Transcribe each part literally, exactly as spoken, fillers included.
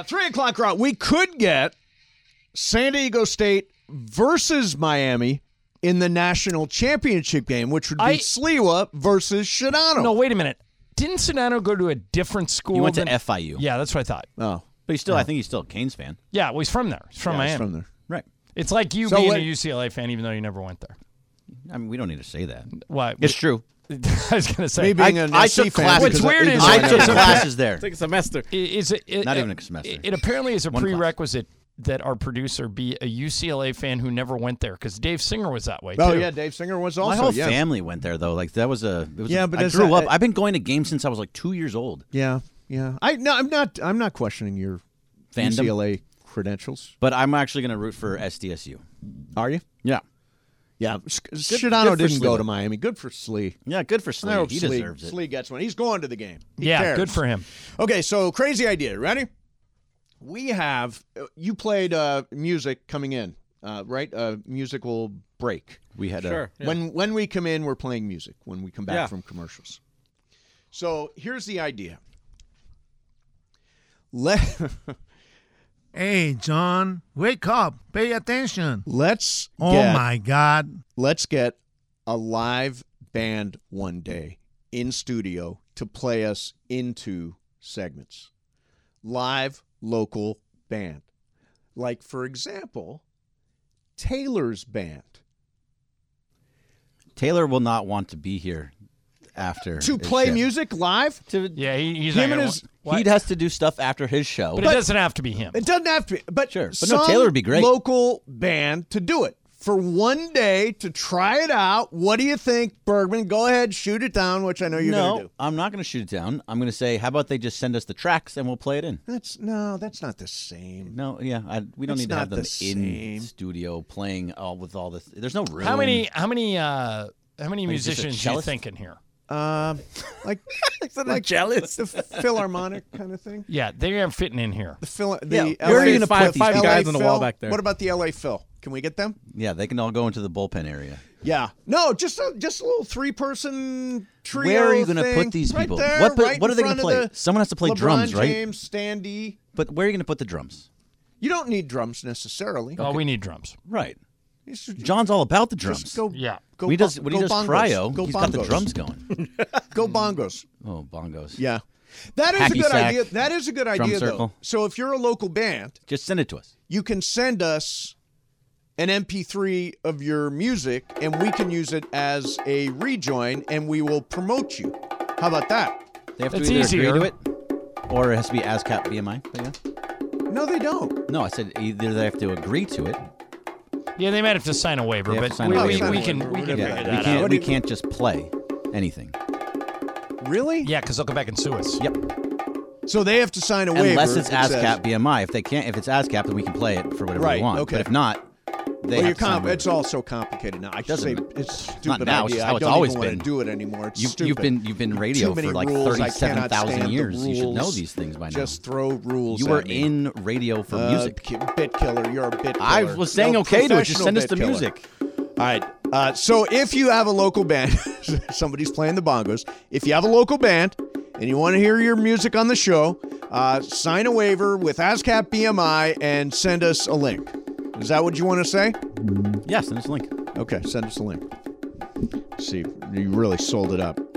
three o'clock route. We could get San Diego State versus Miami in the national championship game, which would be I, Sliwa versus Shadano. No, wait a minute. Didn't Shadano go to a different school? He went than, to F I U. Yeah, that's what I thought. Oh. But he's still, yeah. I think he's still a Canes fan. Yeah, well, he's from there. He's from yeah, Miami. He's from there. Right. It's like you so being what, a U C L A fan, even though you never went there. I mean, we don't need to say that. Why? It's true. I was going to say. Me being I, an I S C took fan classes. What's weird is I took classes there. It's like a semester. Is it, it, Not it, even a semester. It, it apparently is a One prerequisite class. That our producer be a U C L A fan who never went there, because Dave Singer was that way, oh, too. yeah, Dave Singer was also. My whole yeah. family went there, though. Like, that was a... It was yeah, a, but I grew that, up... uh, I've been going to games since I was, like, two years old. Yeah, yeah. I no, I'm not I'm not questioning your Fandom? U C L A credentials. But I'm actually going to root for S D S U. Are you? Yeah. Yeah. Shadano good didn't Slee. go to Miami. Good for Slee. Yeah, good for Slee. I hope He Slee, deserves it. Slee gets one. He's going to the game. He yeah, cares. good for him. Okay, so crazy idea. Ready? We have, you played uh, music coming in, uh, right? A musical break. We had Sure. a... Yeah. When when we come in, we're playing music. When we come back Yeah. from commercials. So here's the idea. Let Hey, John, wake up. Pay attention. let's Oh, get, my God. let's get a live band one day in studio to play us into segments. Live local band. Like, for example, Taylor's band. Taylor will not want to be here after To his play show. music live? To, Yeah, he, he's Him not and gonna his- wa- he has to do stuff after his show. But, it doesn't have to be him. It doesn't have to be. But, Sure. But no, some Taylor would be great. local band to do it. For one day to try it out. What do you think, Bergman? Go ahead, shoot it down, which I know you're no, going to do. I'm not going to shoot it down. I'm going to say, how about they just send us the tracks and we'll play it in? That's no, that's not the same. No, yeah, I, we don't It's need to have not them the in same. studio playing all with all this. There's no room. How many how many uh how many Like, just a musicians do you cellist? think in here? Um, like, like jealous? the Philharmonic kind of thing. Yeah, they're fitting in here. The Phil, the Yeah, L A where are you gonna five, put these five L A guys on the Phil? wall back there. What about the L A Phil? Can we get them? Yeah, they can all go into the bullpen area. Yeah. No, just a just a little three person trio. Where are you going to thing. put these Right people? there, what right what in are they going front to of play? the Someone has to play LeBron drums, right? James, Standy. But where are you going to put the drums? You don't need drums necessarily. Oh, we need drums. Right. You should John's all about the just drums. go. Yeah. Go when he does, bon- when he go does bongos. cryo, Go he's got the bongos. drums going. Go bongos. Oh, bongos. Yeah. That is Hacky a good sack, idea. That is a good drum idea, though. circle. So if you're a local band, Just send it to us. you can send us an M P three of your music, and we can use it as a rejoin, and we will promote you. How about that? They have That's to either easier. agree to it, or it has to be ASCAP B M I. Yeah. No, they don't. No, I said either they have to agree to it. Yeah, they might have to sign a waiver, They have but to sign we, a we, waiver. we can Whatever, we can whatever. figure Yeah, that we out. can't. What We do you- can't just play anything. Really? Yeah, because they'll come back and sue us. Yep. So they have to sign a waiver. Unless it's that says- ASCAP B M I. If they can't, if it's ASCAP, then we can play it for whatever Right, we want. okay. But if not, they Well, have you're to sign com- a waiver. it's all so complicated now. I just say Doesn't- it's a not stupid now, it's idea. just how I it's don't always even want been. to do it anymore. It's You, stupid. you've been you've been radio Too many for like rules. I thirty-seven cannot thousand stand the years. You should know rules. these things by now. Just throw rules. You were at me. in radio for Uh, music. ki- bit killer. You're a bit killer. I was saying No, okay to it. Just professional send us bit the killer. music. All right. Uh, so if you have a local band, somebody's playing the bongos. If you have a local band and you want to hear your music on the show, uh, sign a waiver with ASCAP B M I and send us a link. Is that what you want to say? Yeah, send us a link. Okay, send us a link. See, you really sold it up.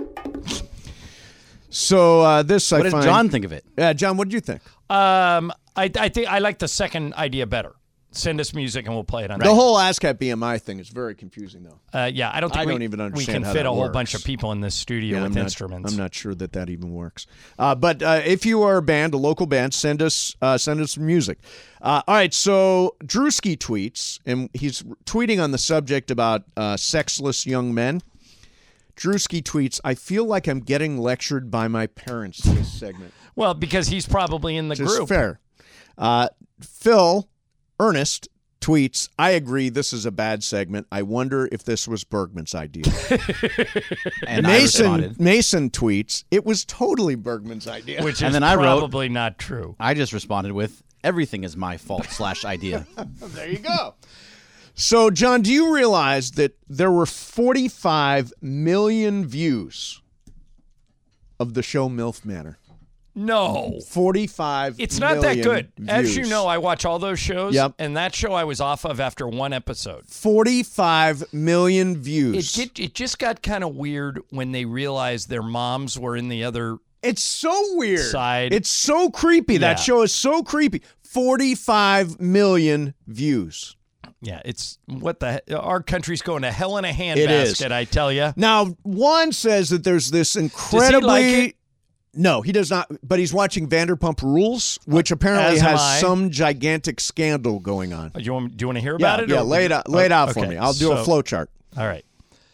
So uh, this What I did find. John think of it? Yeah, John, what did you think? Um, I I think I like the second idea better. Send us music and we'll play it on The whole ASCAP B M I thing is very confusing, though. Uh, yeah, I don't think I we, don't even we understand can how fit that a whole works. bunch of people in this studio Yeah, with I'm not, instruments. I'm not sure that that even works. Uh, but uh, if you are a band, a local band, send us uh, send us music. Uh, all right, so Drewski tweets, and he's tweeting on the subject about uh, sexless young men. Drewski tweets, I feel like I'm getting lectured by my parents this segment. Well, because he's probably in the Just group. fair. Uh, Phil Ernest tweets, I agree this is a bad segment. I wonder if this was Bergman's idea. And I Mason responded. Mason tweets, it was totally Bergman's idea. Which And is then I wrote- probably not true. I just responded with, everything is my fault slash idea. There you go. So, John, do you realize that there were forty-five million views of the show MILF Manor? No. forty-five It's not that million good. As you views. know, I watch all those shows, Yep. and that show I was off of after one episode. forty-five million views. It, get, it just got kind of weird when they realized their moms were in the other. It's so weird. Side. It's so creepy. That Yeah. show is so creepy. forty-five million views. Yeah, it's what the our country's going to hell in a It is. handbasket, I tell you. Now, Juan says that there's this incredibly. like it? No, he does not. But he's watching Vanderpump Rules, which apparently As am has I. some gigantic scandal going on. Do you want, do you want to hear Yeah, about it? yeah. or- Lay it out. Lay it out for Okay, me. I'll do a so- flow chart. All right.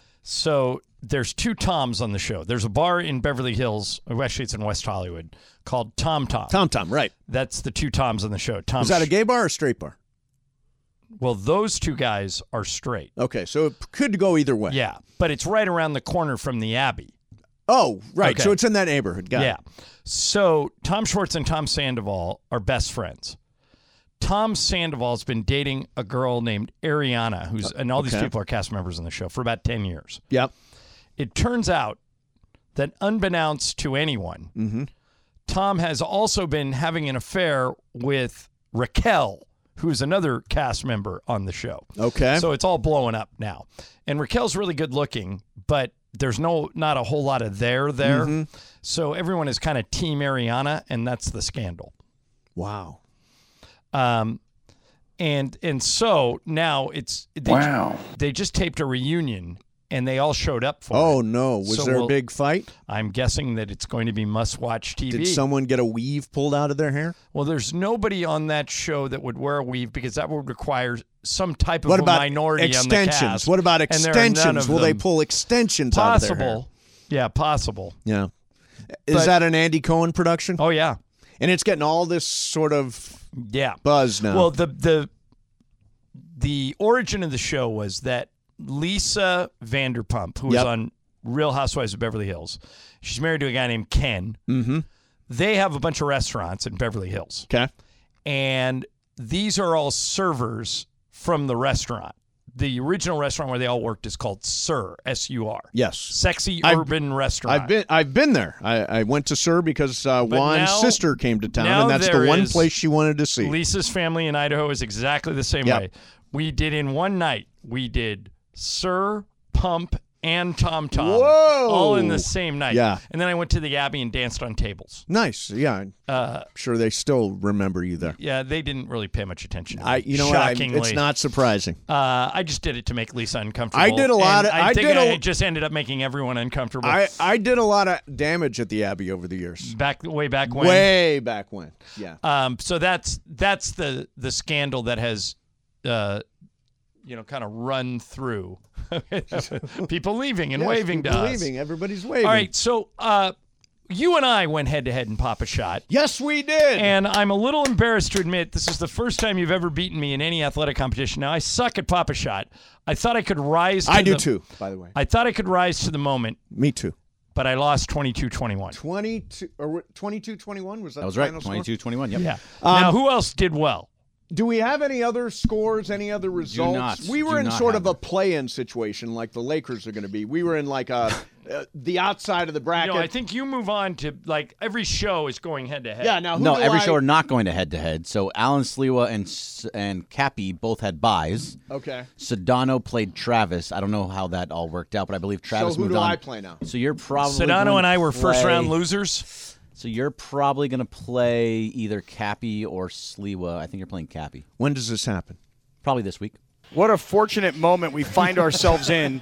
So there's two Toms on the show. There's a bar in Beverly Hills. oh, Actually, it's in West Hollywood called Tom Tom. Tom Tom, right? That's the two Toms on the show. Tom. Is that a gay bar or a straight bar? Well, those two guys are straight. Okay, so it could go either way. Yeah, but it's right around the corner from the Abbey. Oh, right. Okay. So it's in that neighborhood. Got yeah. it. So Tom Schwartz and Tom Sandoval are best friends. Tom Sandoval's been dating a girl named Ariana, who's and all these okay. people are cast members on the show for about ten years. Yep. It turns out that unbeknownst to anyone, Mm-hmm. Tom has also been having an affair with Raquel, who's another cast member on the show. Okay. So it's all blowing up now. And Raquel's really good looking, but there's no not a whole lot of there there. Mm-hmm. So everyone is kind of Team Ariana, and that's the scandal. Wow. Um, and and so now it's they, Wow. they just taped a reunion, and they all showed up for Oh it. no! Was So there we'll- a big fight? I'm guessing that it's going to be must-watch T V. Did someone get a weave pulled out of their hair? Well, there's nobody on that show that would wear a weave because that would require some type of What a about minority on the extensions? cast. What about And there are none extensions? of Will they them. pull extensions out of their hair? Possible. Yeah, possible. Yeah. Is But- that an Andy Cohen production? Oh, yeah. And it's getting all this sort of Yeah. buzz now. Well, the the the origin of the show was that Lisa Vanderpump, who was Yep. on Real Housewives of Beverly Hills, she's married to a guy named Ken. mm-hmm. They have a bunch of restaurants in Beverly Hills, Okay. and these are all servers from the restaurant. The original restaurant where they all worked is called Sir, S U R. Yes. Sexy I've- urban restaurant. I've been I've been there. I, I went to Sir because uh, But Juan's now- sister came to town, now and that's the there one is place she wanted to see. Lisa's family in Idaho is exactly the same Yep. way. We did in one night, we did Sir, Pump, and Tom Tom. Whoa! All in the same night. Yeah. And then I went to the Abbey and danced on tables. Nice. Yeah. I'm Uh, sure they still remember you there. yeah, they didn't really pay much attention to me. I, you know what? I, Shockingly. it's not surprising. Uh, I just did it to make Lisa uncomfortable. I did a lot and of- I, I think did I a- just ended up making everyone uncomfortable. I, I did a lot of damage at the Abbey over the years. back way back when. Way back when. Yeah. Um, so that's that's the the scandal that has, uh, you know, kind of run through people leaving and Yes, waving to people us. leaving. Everybody's waving. All right, so uh, you and I went head to head in Papa Shot, Yes, we did. and I'm a little embarrassed to admit this is the first time you've ever beaten me in any athletic competition. Now I suck at Papa Shot. I thought I could rise. To I do the- too, by the way. I thought I could rise to the moment, Me too. but I lost twenty-two twenty-one. twenty-two or twenty-two twenty-one was that That was the right. final score? twenty-two twenty-one. Yep. Yeah. Um, now who else did well? Do we have any other scores, any other results? not. We were Do in not sort have of a play-in situation like the Lakers are going to be. We were in like a uh, the outside of the You bracket. know, I think you move on to like every show is going head to head. yeah, now who No, do every I- show are not going to head to head. So Alan Sliwa and S- and Cappy both had buys. Okay. Sedano played Travis. I don't know how that all worked out, but I believe Travis so who moved do on. I play now? So you're probably Sedano going and I to were first play- round losers. So you're probably going to play either Cappy or Sliwa. I think you're playing Cappy. When does this happen? Probably this week. What a fortunate moment we find ourselves in.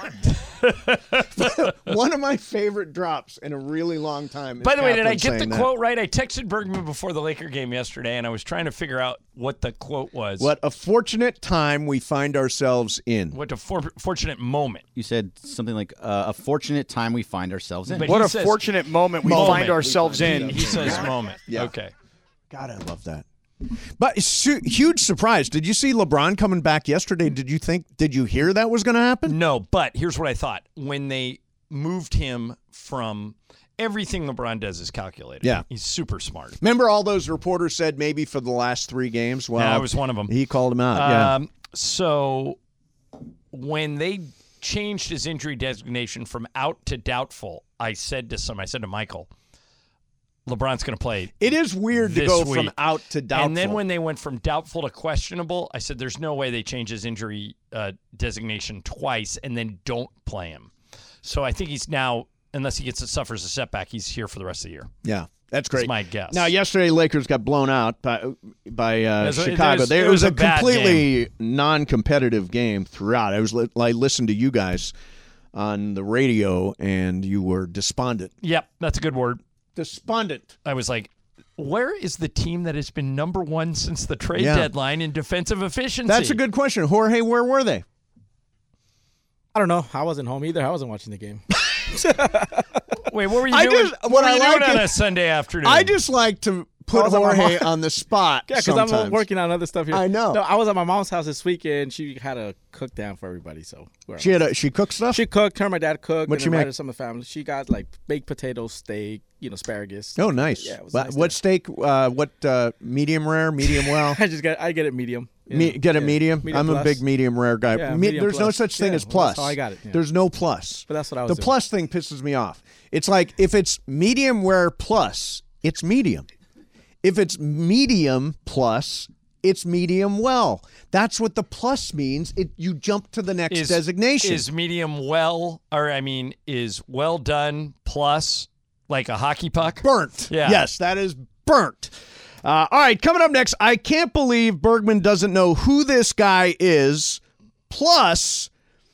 One of my favorite drops in a really long time. is By the way, did I Kaplan get the saying that. quote right? I texted Bergman before the Laker game yesterday, and I was trying to figure out what the quote was. What a fortunate time we find ourselves in. What a for- fortunate moment. You said something like uh, a fortunate time we find ourselves in. But What he a says- fortunate moment we Moment. find ourselves in. He says moment. Yeah. Okay. God, I love that. But su- huge surprise. Did you see LeBron coming back yesterday? Did you think? Did you hear that was going to happen? No, but here's what I thought. When they moved him from everything LeBron does is calculated. Yeah. He's super smart. Remember all those reporters said maybe for the last three games? Well, Yeah, I was one of them. He called him out. Yeah. Um, so when they changed his injury designation from out to doubtful, I said to some, I said to Michael, LeBron's going to play. It is weird to this go week. from out to doubtful. And then when they went from doubtful to questionable, I said there's no way they change his injury uh, designation twice and then don't play him. So I think he's now, unless he gets suffers a setback, he's here for the rest of the year. Yeah. That's great. That's my guess. Now, yesterday, Lakers got blown out by by uh, It was a- Chicago. it was- They- it it was, was a a bad completely non-competitive game throughout. I was li- I listened to you guys on the radio, and you were despondent. Yep, that's a good word. Despondent. I was like, where is the team that has been number one since the trade Yeah. deadline in defensive efficiency? That's a good question, Jorge. Where were they? I don't know. I wasn't home either. I wasn't watching the game. Wait, what were you I doing? just- what what were I you like doing on is- a Sunday afternoon? I just like to put I was on my Jorge mom- on the spot. Yeah, because I'm sometimes. working on other stuff here. I know. No, I was at my mom's house this weekend. She had a cook down for everybody. So where She had a, she cooked stuff. she cooked. Her and my dad cooked. What'd and she invited make? some of the family. She got like baked potatoes, steak, you know, asparagus. Oh, nice. Yeah, it was What, nice what there. steak? Uh, what uh, medium rare? Medium well? I just get I get it medium. you Me, know. get a Yeah. medium. I'm a plus. big medium rare guy. Yeah, Me- medium there's no plus. such thing Yeah, as well, plus. that's how I got it, yeah. There's no plus. But that's what I was The doing. plus thing pisses me off. It's like if it's medium rare plus, it's medium. If it's medium plus, it's medium well. That's what the plus means. It you jump to the next is, designation. Is medium well, or I mean, is well done plus like a hockey puck? burnt. Yeah. Yes, that is burnt. Uh, all right, coming up next, I can't believe Bergman doesn't know who this guy is. Plus,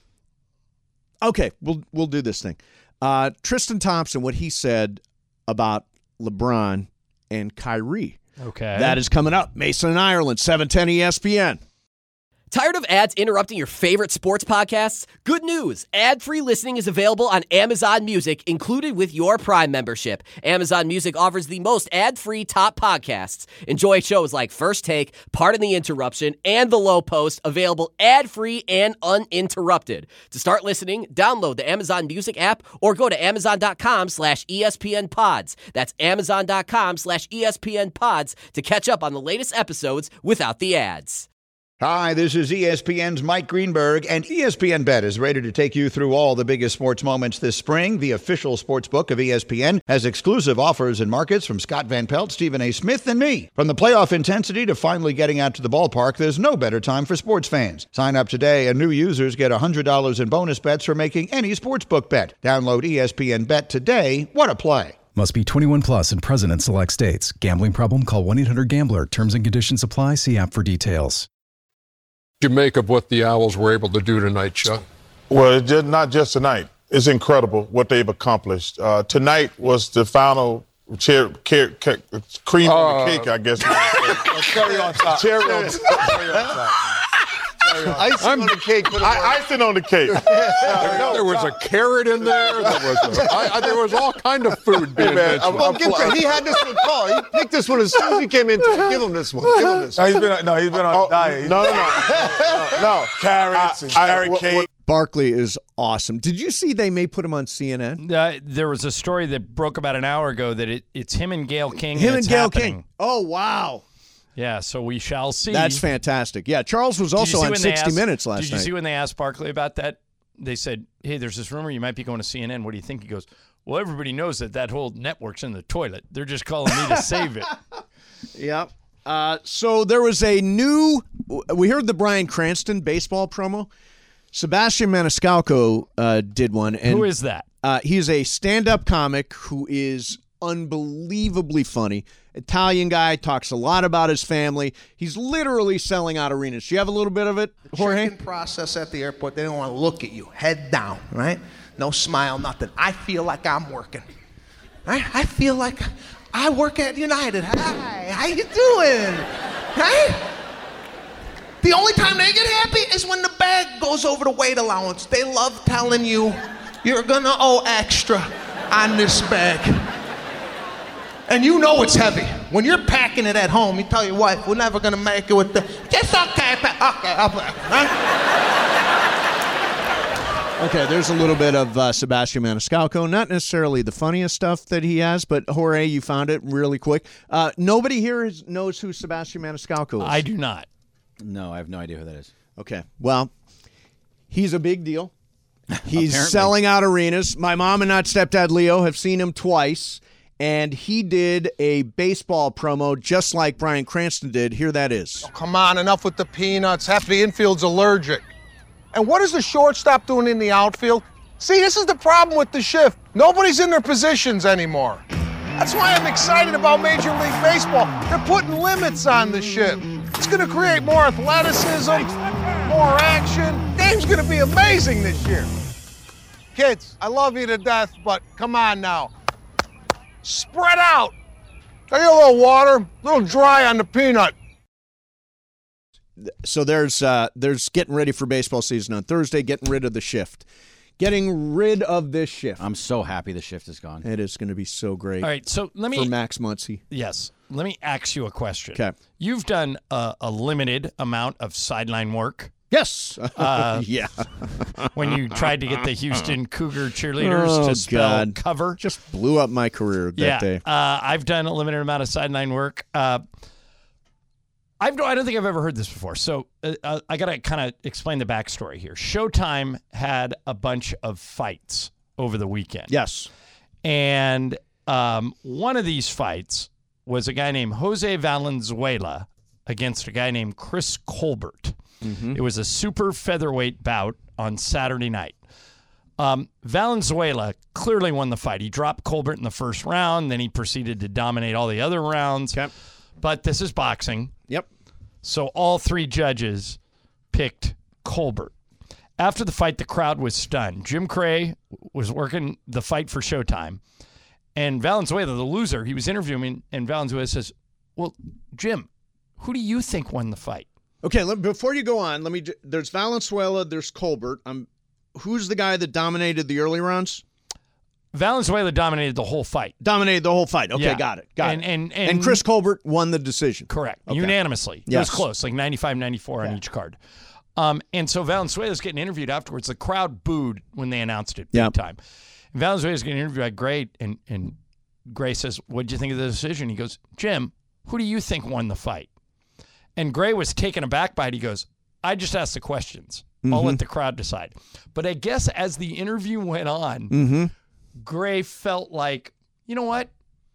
okay, we'll we'll do this thing. Uh, Tristan Thompson, what he said about LeBron and Kyrie. Okay. That is coming up. Mason in Ireland, seven ten E S P N. Tired of ads interrupting your favorite sports podcasts? Good news. Ad-free listening is available on Amazon Music, included with your Prime membership. Amazon Music offers the most ad-free top podcasts. Enjoy shows like First Take, Pardon the Interruption, and The Low Post, available ad-free and uninterrupted. To start listening, download the Amazon Music app or go to amazon.com slash ESPN pods. That's amazon.com slash ESPN pods to catch up on the latest episodes without the ads. Hi, this is E S P N's Mike Greenberg, and E S P N Bet is ready to take you through all the biggest sports moments this spring. The official sports book of E S P N has exclusive offers and markets from Scott Van Pelt, Stephen A. Smith, and me. From the playoff intensity to finally getting out to the ballpark, there's no better time for sports fans. Sign up today, and new users get one hundred dollars in bonus bets for making any sportsbook bet. Download E S P N Bet today. What a play. Must be twenty-one plus and present in select states. Gambling problem? Call one eight hundred gambler. Terms and conditions apply. See app for details. You make of what the Owls were able to do tonight, Chuck? Well, it's just not just tonight. It's incredible what they've accomplished. Uh, tonight was the final cher- cher- cher- cream Uh, on the cake, I guess. Cherry on top. Cherry on top. Cherry on top. Icing on the cake. I, icing on the cake. There was a carrot in there. There was, a, I, I, there was all kind of food being Man, mentioned. well, give credit. He had this one called. He picked this one as soon as he came in. Give him this one. Give him this No, one. he's been, no, he's been on Oh, a diet. no, no, no, no, no. Carrots and carrot cake. Barkley is awesome. Did you see they may put him on C N N? Uh, there was a story that broke about an hour ago that it, it's him and Gail King. Him and, and it's Gail happening. King. Oh, wow. Yeah, so we shall see. That's fantastic. Yeah, Charles was Did you also see on when they sixty asked- minutes last Did you night. see when they asked Barkley about that? They said, hey, there's this rumor you might be going to C N N. What do you think? He goes, well, everybody knows that that whole network's in the toilet. They're just calling me to save it. Yep. Uh, so there was a new, we heard the Bryan Cranston baseball promo. Sebastian Maniscalco uh, did one. And, Who is that? Uh, he's a stand-up comic who is unbelievably funny. Italian guy, talks a lot about his family. He's literally selling out arenas. Do you have a little bit of it, Jorge? Check-in process at the airport, they don't want to look at you. Head down, right? No smile, nothing. I feel like I'm working. Right? I feel like I work at United. Hi, how you doing? Right? The only time they get happy is when the bag goes over the weight allowance. They love telling you you're gonna owe extra on this bag. And you know it's heavy. When you're packing it at home, you tell your wife, we're never gonna make it with the, just okay, pa- okay, I'll pack, huh? Okay, there's a little bit of uh, Sebastian Maniscalco. Not necessarily the funniest stuff that he has, but Jorge, you found it really quick. Uh, nobody here is, knows who Sebastian Maniscalco is. I do not. No, I have no idea who that is. Okay, well, he's a big deal. He's Apparently. selling out arenas. My mom and not stepdad Leo have seen him twice. and he did a baseball promo just like Bryan Cranston did. Here that is. Oh, come on, enough with the peanuts. Half the infield's allergic. And what is the shortstop doing in the outfield? See, this is the problem with the shift. Nobody's in their positions anymore. That's why I'm excited about Major League Baseball. They're putting limits on the shift. It's going to create more athleticism, more action. Game's going to be amazing this year. Kids, I love you to death, but come on now. Spread out. Got you a little water, a little dry on the peanut. So there's uh, there's getting ready for baseball season on Thursday, getting rid of the shift. Getting rid of this shift. I'm so happy the shift is gone. It is going to be so great. All right, so let me for Max Muncy. Yes, let me ask you a question. Okay, you've done a, a limited amount of sideline work. Yes. Uh, yeah. When you tried to get the Houston Cougar cheerleaders oh, to spell God. cover, just blew up my career that yeah, day. Uh, I've done a limited amount of sideline work. Uh, I've, I don't think I've ever heard this before, so uh, I got to kind of explain the backstory here. Showtime had a bunch of fights over the weekend. Yes. And um, one of these fights was a guy named Jose Valenzuela against a guy named Chris Colbert. Mm-hmm. It was a super featherweight bout on Saturday night. Um, Valenzuela clearly won the fight. He dropped Colbert in the first round, then he proceeded to dominate all the other rounds. Okay. But this is boxing. Yep. So all three judges picked Colbert. After the fight, the crowd was stunned. Jim Cray was working the fight for Showtime. And Valenzuela, the loser, he was interviewing, and Valenzuela says, well, Jim, who do you think won the fight? Okay, let, before you go on, let me. There's Valenzuela, there's Colbert. Um, who's the guy that dominated the early rounds? Valenzuela dominated the whole fight. Dominated the whole fight. Okay, Yeah. got it. Got and, it. And, and, and Chris Colbert won the decision. Correct. Okay. Unanimously. It Yes. was close, like ninety-five ninety-four on Yeah. each card. Um, and so Valenzuela's getting interviewed afterwards. The crowd booed when they announced it big Yep. time. And Valenzuela's getting interviewed by Gray, and, and Gray says, what'd you think of the decision? He goes, Jim, who do you think won the fight? And Gray was taken aback by it. He goes, I just asked the questions. I'll Mhm. let the crowd decide. But I guess as the interview went on, Mm-hmm. Gray felt like, you know what?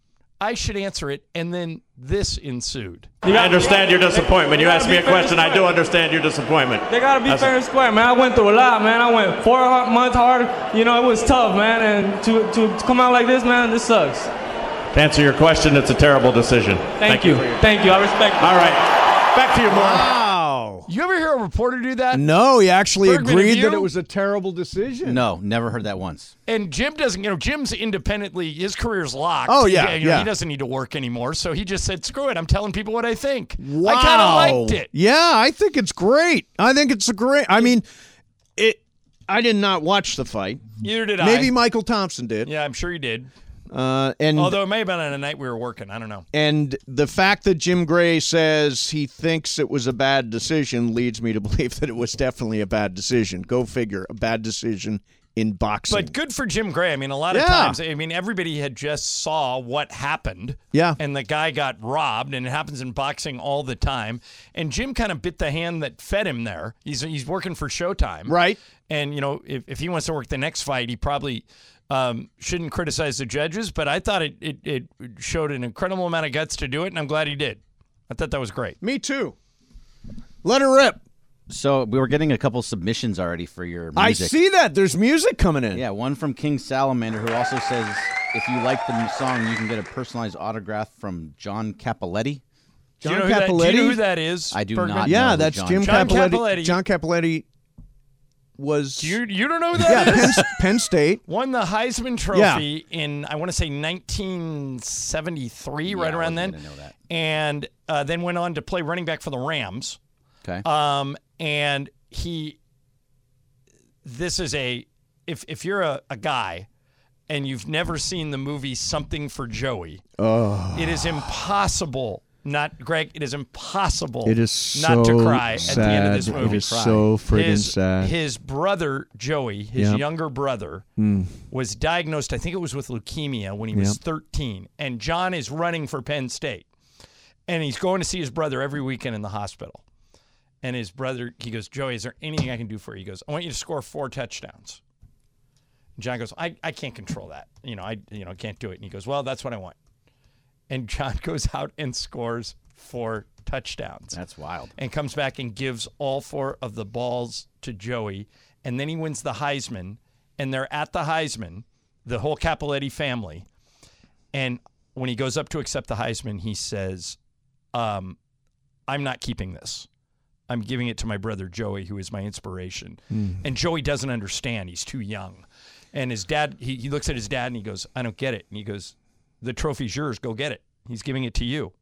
I should answer it. And then this ensued. I understand your disappointment. You asked me a question. I do understand your disappointment. They gotta be That's fair and square, man. I went through a lot, man. I went four months hard. You know, it was tough, man. And to to come out like this, man, this sucks. To answer your question, it's a terrible decision. Thank, Thank you. you. for your- Thank you. I respect you. All right. Back to you, Moore. Wow. You ever hear a reporter do that? No, he actually Bergman, agreed have you? that it was a terrible decision. No, never heard that once. And Jim doesn't, you know, Jim's independently, his career's locked. Oh, yeah, He, you know, yeah. he doesn't need to work anymore. So he just said, screw it. I'm telling people what I think. Wow. I kind of liked it. Yeah, I think it's great. I think it's a great. I mean, it. I did not watch the fight. Neither did I. Maybe Michael Thompson did. Yeah, I'm sure he did. Uh, and Although it may have been on a night we were working. I don't know. and the fact that Jim Gray says he thinks it was a bad decision leads me to believe that it was definitely a bad decision. Go figure, a bad decision in boxing. But good for Jim Gray. I mean, a lot of Yeah. times, I mean, everybody had just saw what happened. Yeah. And the guy got robbed, and it happens in boxing all the time. And Jim kind of bit the hand that fed him there. He's he's working for Showtime. Right. And, you know, if, if he wants to work the next fight, he probably um, shouldn't criticize the judges. But I thought it, it, it showed an incredible amount of guts to do it, and I'm glad he did. I thought that was great. Me too. Let her rip. So we were getting a couple submissions already for your music. I see that. There's music coming in. Yeah, one from King Salamander, who also says if you like the song, you can get a personalized autograph from John Capoletti. Do you know who that- do you know who that is, I do Bergman? not Yeah, know who that's John Jim John Capoletti. Capoletti. John Capoletti was. You you don't know who yeah, that is? Penn, Penn State. Won the Heisman Trophy in, I want to say, nineteen seventy-three, right Yeah, I around then. wasn't gonna know that. And uh, then went on to play running back for the Rams. Okay. Um, and he, this is a, if if you're a, a guy and you've never seen the movie Something for Joey, Oh. it is impossible. Not Greg. It is impossible. It is not to so cry at the end of this sad. movie. It is so friggin' his, sad. His brother Joey, his Yep. younger brother, Mm. was diagnosed. I think it was with leukemia when he was Yep. thirteen, and John is running for Penn State, and he's going to see his brother every weekend in the hospital. And his brother, he goes, Joey, is there anything I can do for you? He goes, I want you to score four touchdowns. John goes, I, I can't control that. You know, I you know can't do it. And he goes, well, that's what I want. And John goes out and scores four touchdowns. That's wild. And comes back and gives all four of the balls to Joey. And then he wins the Heisman. And they're at the Heisman, the whole Capoletti family. And when he goes up to accept the Heisman, he says, um, I'm not keeping this. I'm giving it to my brother Joey, who is my inspiration. Mm. And Joey doesn't understand. He's too young. And his dad, he, he looks at his dad and he goes, I don't get it. And he goes, the trophy's yours. Go get it. He's giving it to you.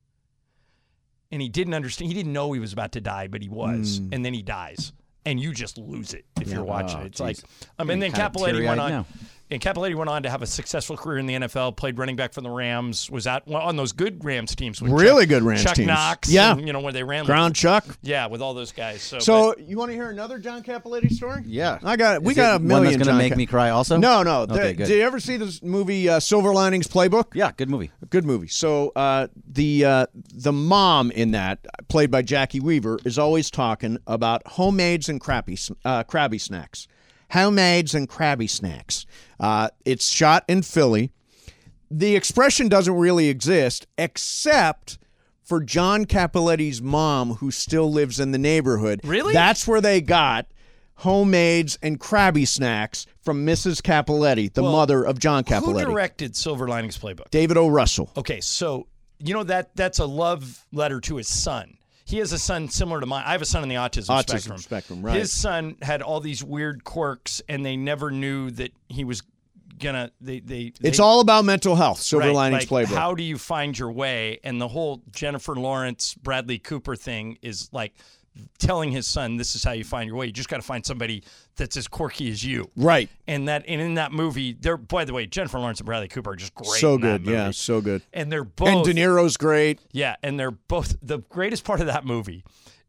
And he didn't understand. He didn't know he was about to die, but he was. Mm. And then he dies. And you just lose it if yeah, you're watching oh, it. It's geez. like, um, and then Capoletti went on. Now. And Capoletti went on to have a successful career in the N F L, played running back for the Rams, was out well, on those good Rams teams. With really Chuck, good Rams Chuck teams. Knox, yeah. And, you know, when they ran. Ground with, Chuck. Yeah, with all those guys. So, so but, you want to hear another John Capoletti story? Yeah. I got it. We Is got it a million. One that's going to make Cap- me cry also? No, no. Okay, the, good. Did you ever see this movie, uh, Silver Linings Playbook? Yeah, good movie. Good movie. So uh, the uh, the mom in that, played by Jackie Weaver, is always talking about homemades and crappy, uh, crabby snacks. Homemades and crabby snacks. Uh, it's shot in Philly. The expression doesn't really exist except for John Capoletti's mom, who still lives in the neighborhood. Really? That's where they got homemades and crabby snacks from Missus Capoletti, the well, mother of John Capoletti. Who directed Silver Linings Playbook? David O. Russell. Okay, so you know that that's a love letter to his son. He has a son similar to mine. I have a son in the autism, autism spectrum. spectrum, right. His son had all these weird quirks, and they never knew that he was gonna. They, they. It's they, all about mental health. Silver right, Linings like, Playbook. How do you find your way? And the whole Jennifer Lawrence, Bradley Cooper thing is like telling his son, "This is how you find your way. You just got to find somebody that's as quirky as you." Right. And that, and in that movie, they're by the way, Jennifer Lawrence and Bradley Cooper are just great. So in that good, movie. yeah, so good. And they're both. And De Niro's great. Yeah, and they're both. The greatest part of that movie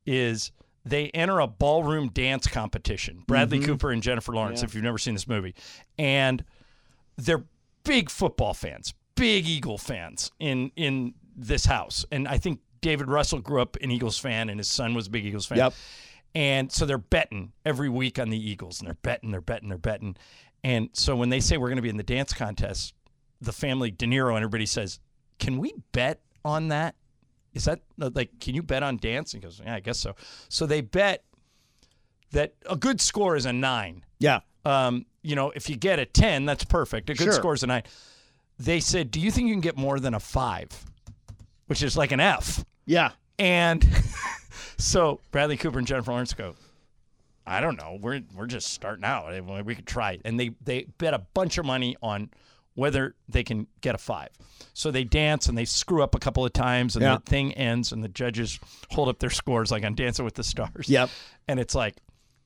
is they enter a ballroom dance competition. Bradley Mm-hmm. Cooper and Jennifer Lawrence, Yeah. if you've never seen this movie. And they're big football fans, big Eagle fans in in this house. And I think David Russell grew up an Eagles fan, and his son was a big Eagles fan. Yep. And so they're betting every week on the Eagles, and they're betting, they're betting, they're betting. And so when they say we're going to be in the dance contest, the family, De Niro and everybody says, can we bet on that? Is that, like, can you bet on dance? And he goes, yeah, I guess so. So they bet that a good score is a nine. Yeah. Um, you know, if you get a ten, that's perfect. A good Sure. score is a nine. They said, do you think you can get more than a five? Which is like an F. Yeah. And so Bradley Cooper and Jennifer Lawrence go, I don't know. We're we're just starting out. We could try it. And they, they bet a bunch of money on whether they can get a five. So they dance and they screw up a couple of times and Yeah. the thing ends and the judges hold up their scores like on Dancing with the Stars. Yep. And it's like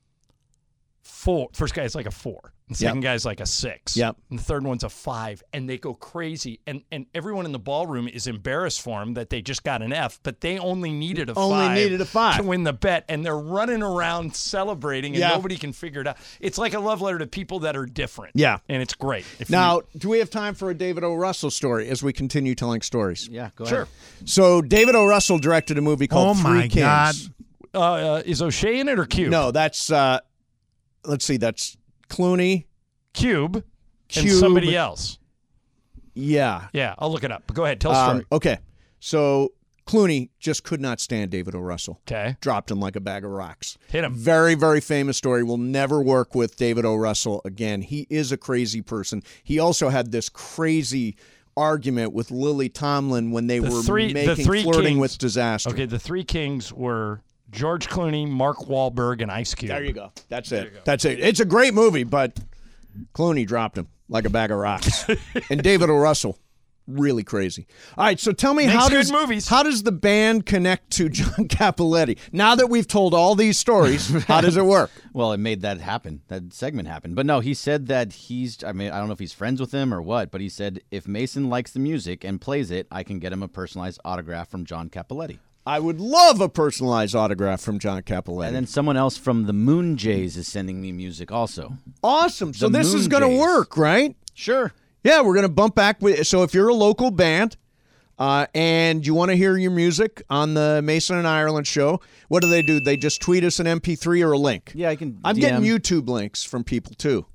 four. First guy's like a four. The second Yep. guy's like a six. Yep. And the third one's a five. And they go crazy. And and everyone in the ballroom is embarrassed for them that they just got an F, but they only needed a Only five. needed a five. To win the bet. And they're running around celebrating and Yeah. nobody can figure it out. It's like a love letter to people that are different. Yeah. And it's great. If Now, you, do we have time for a David O. Russell story as we continue telling stories? Yeah, go Sure. ahead. So David O. Russell directed a movie called Oh, Three my Kings. God. uh, uh, is O'Shea in it or Cube? No, that's, uh, let's see, that's Clooney. Cube, and Cube. somebody else. Yeah. Yeah, I'll look it up. But go ahead. Tell the Um, story. okay. So Clooney just could not stand David O. Russell. Okay. Dropped him like a bag of rocks. Hit him. Very, very famous story. Will never work with David O. Russell again. He is a crazy person. He also had this crazy argument with Lily Tomlin when they The were three- the making three Flirting kings- with Disaster. Okay, the three kings were George Clooney, Mark Wahlberg, and Ice Cube. There you go. That's it. That's it. It's a great movie, but Clooney dropped him like a bag of rocks. And David O. Russell, really crazy. All right, so tell me, Makes how good does movies. how does the band connect to John Capoletti? Now that we've told all these stories, how does it work? Well, it made that happen, that segment happen. But no, he said that he's, I mean, I don't know if he's friends with him or what, but he said if Mason likes the music and plays it, I can get him a personalized autograph from John Capoletti. I would love a personalized autograph from John Capoletti. And then someone else from the Moon Jays is sending me music also. Awesome. So The this is Moon going to Jays. work, right? Sure. Yeah, we're going to bump back with. So if you're a local band uh, and you want to hear your music on the Mason and Ireland show, what do they do? They just tweet us an M P three or a link. Yeah, I can I'm D M. getting YouTube links from people too.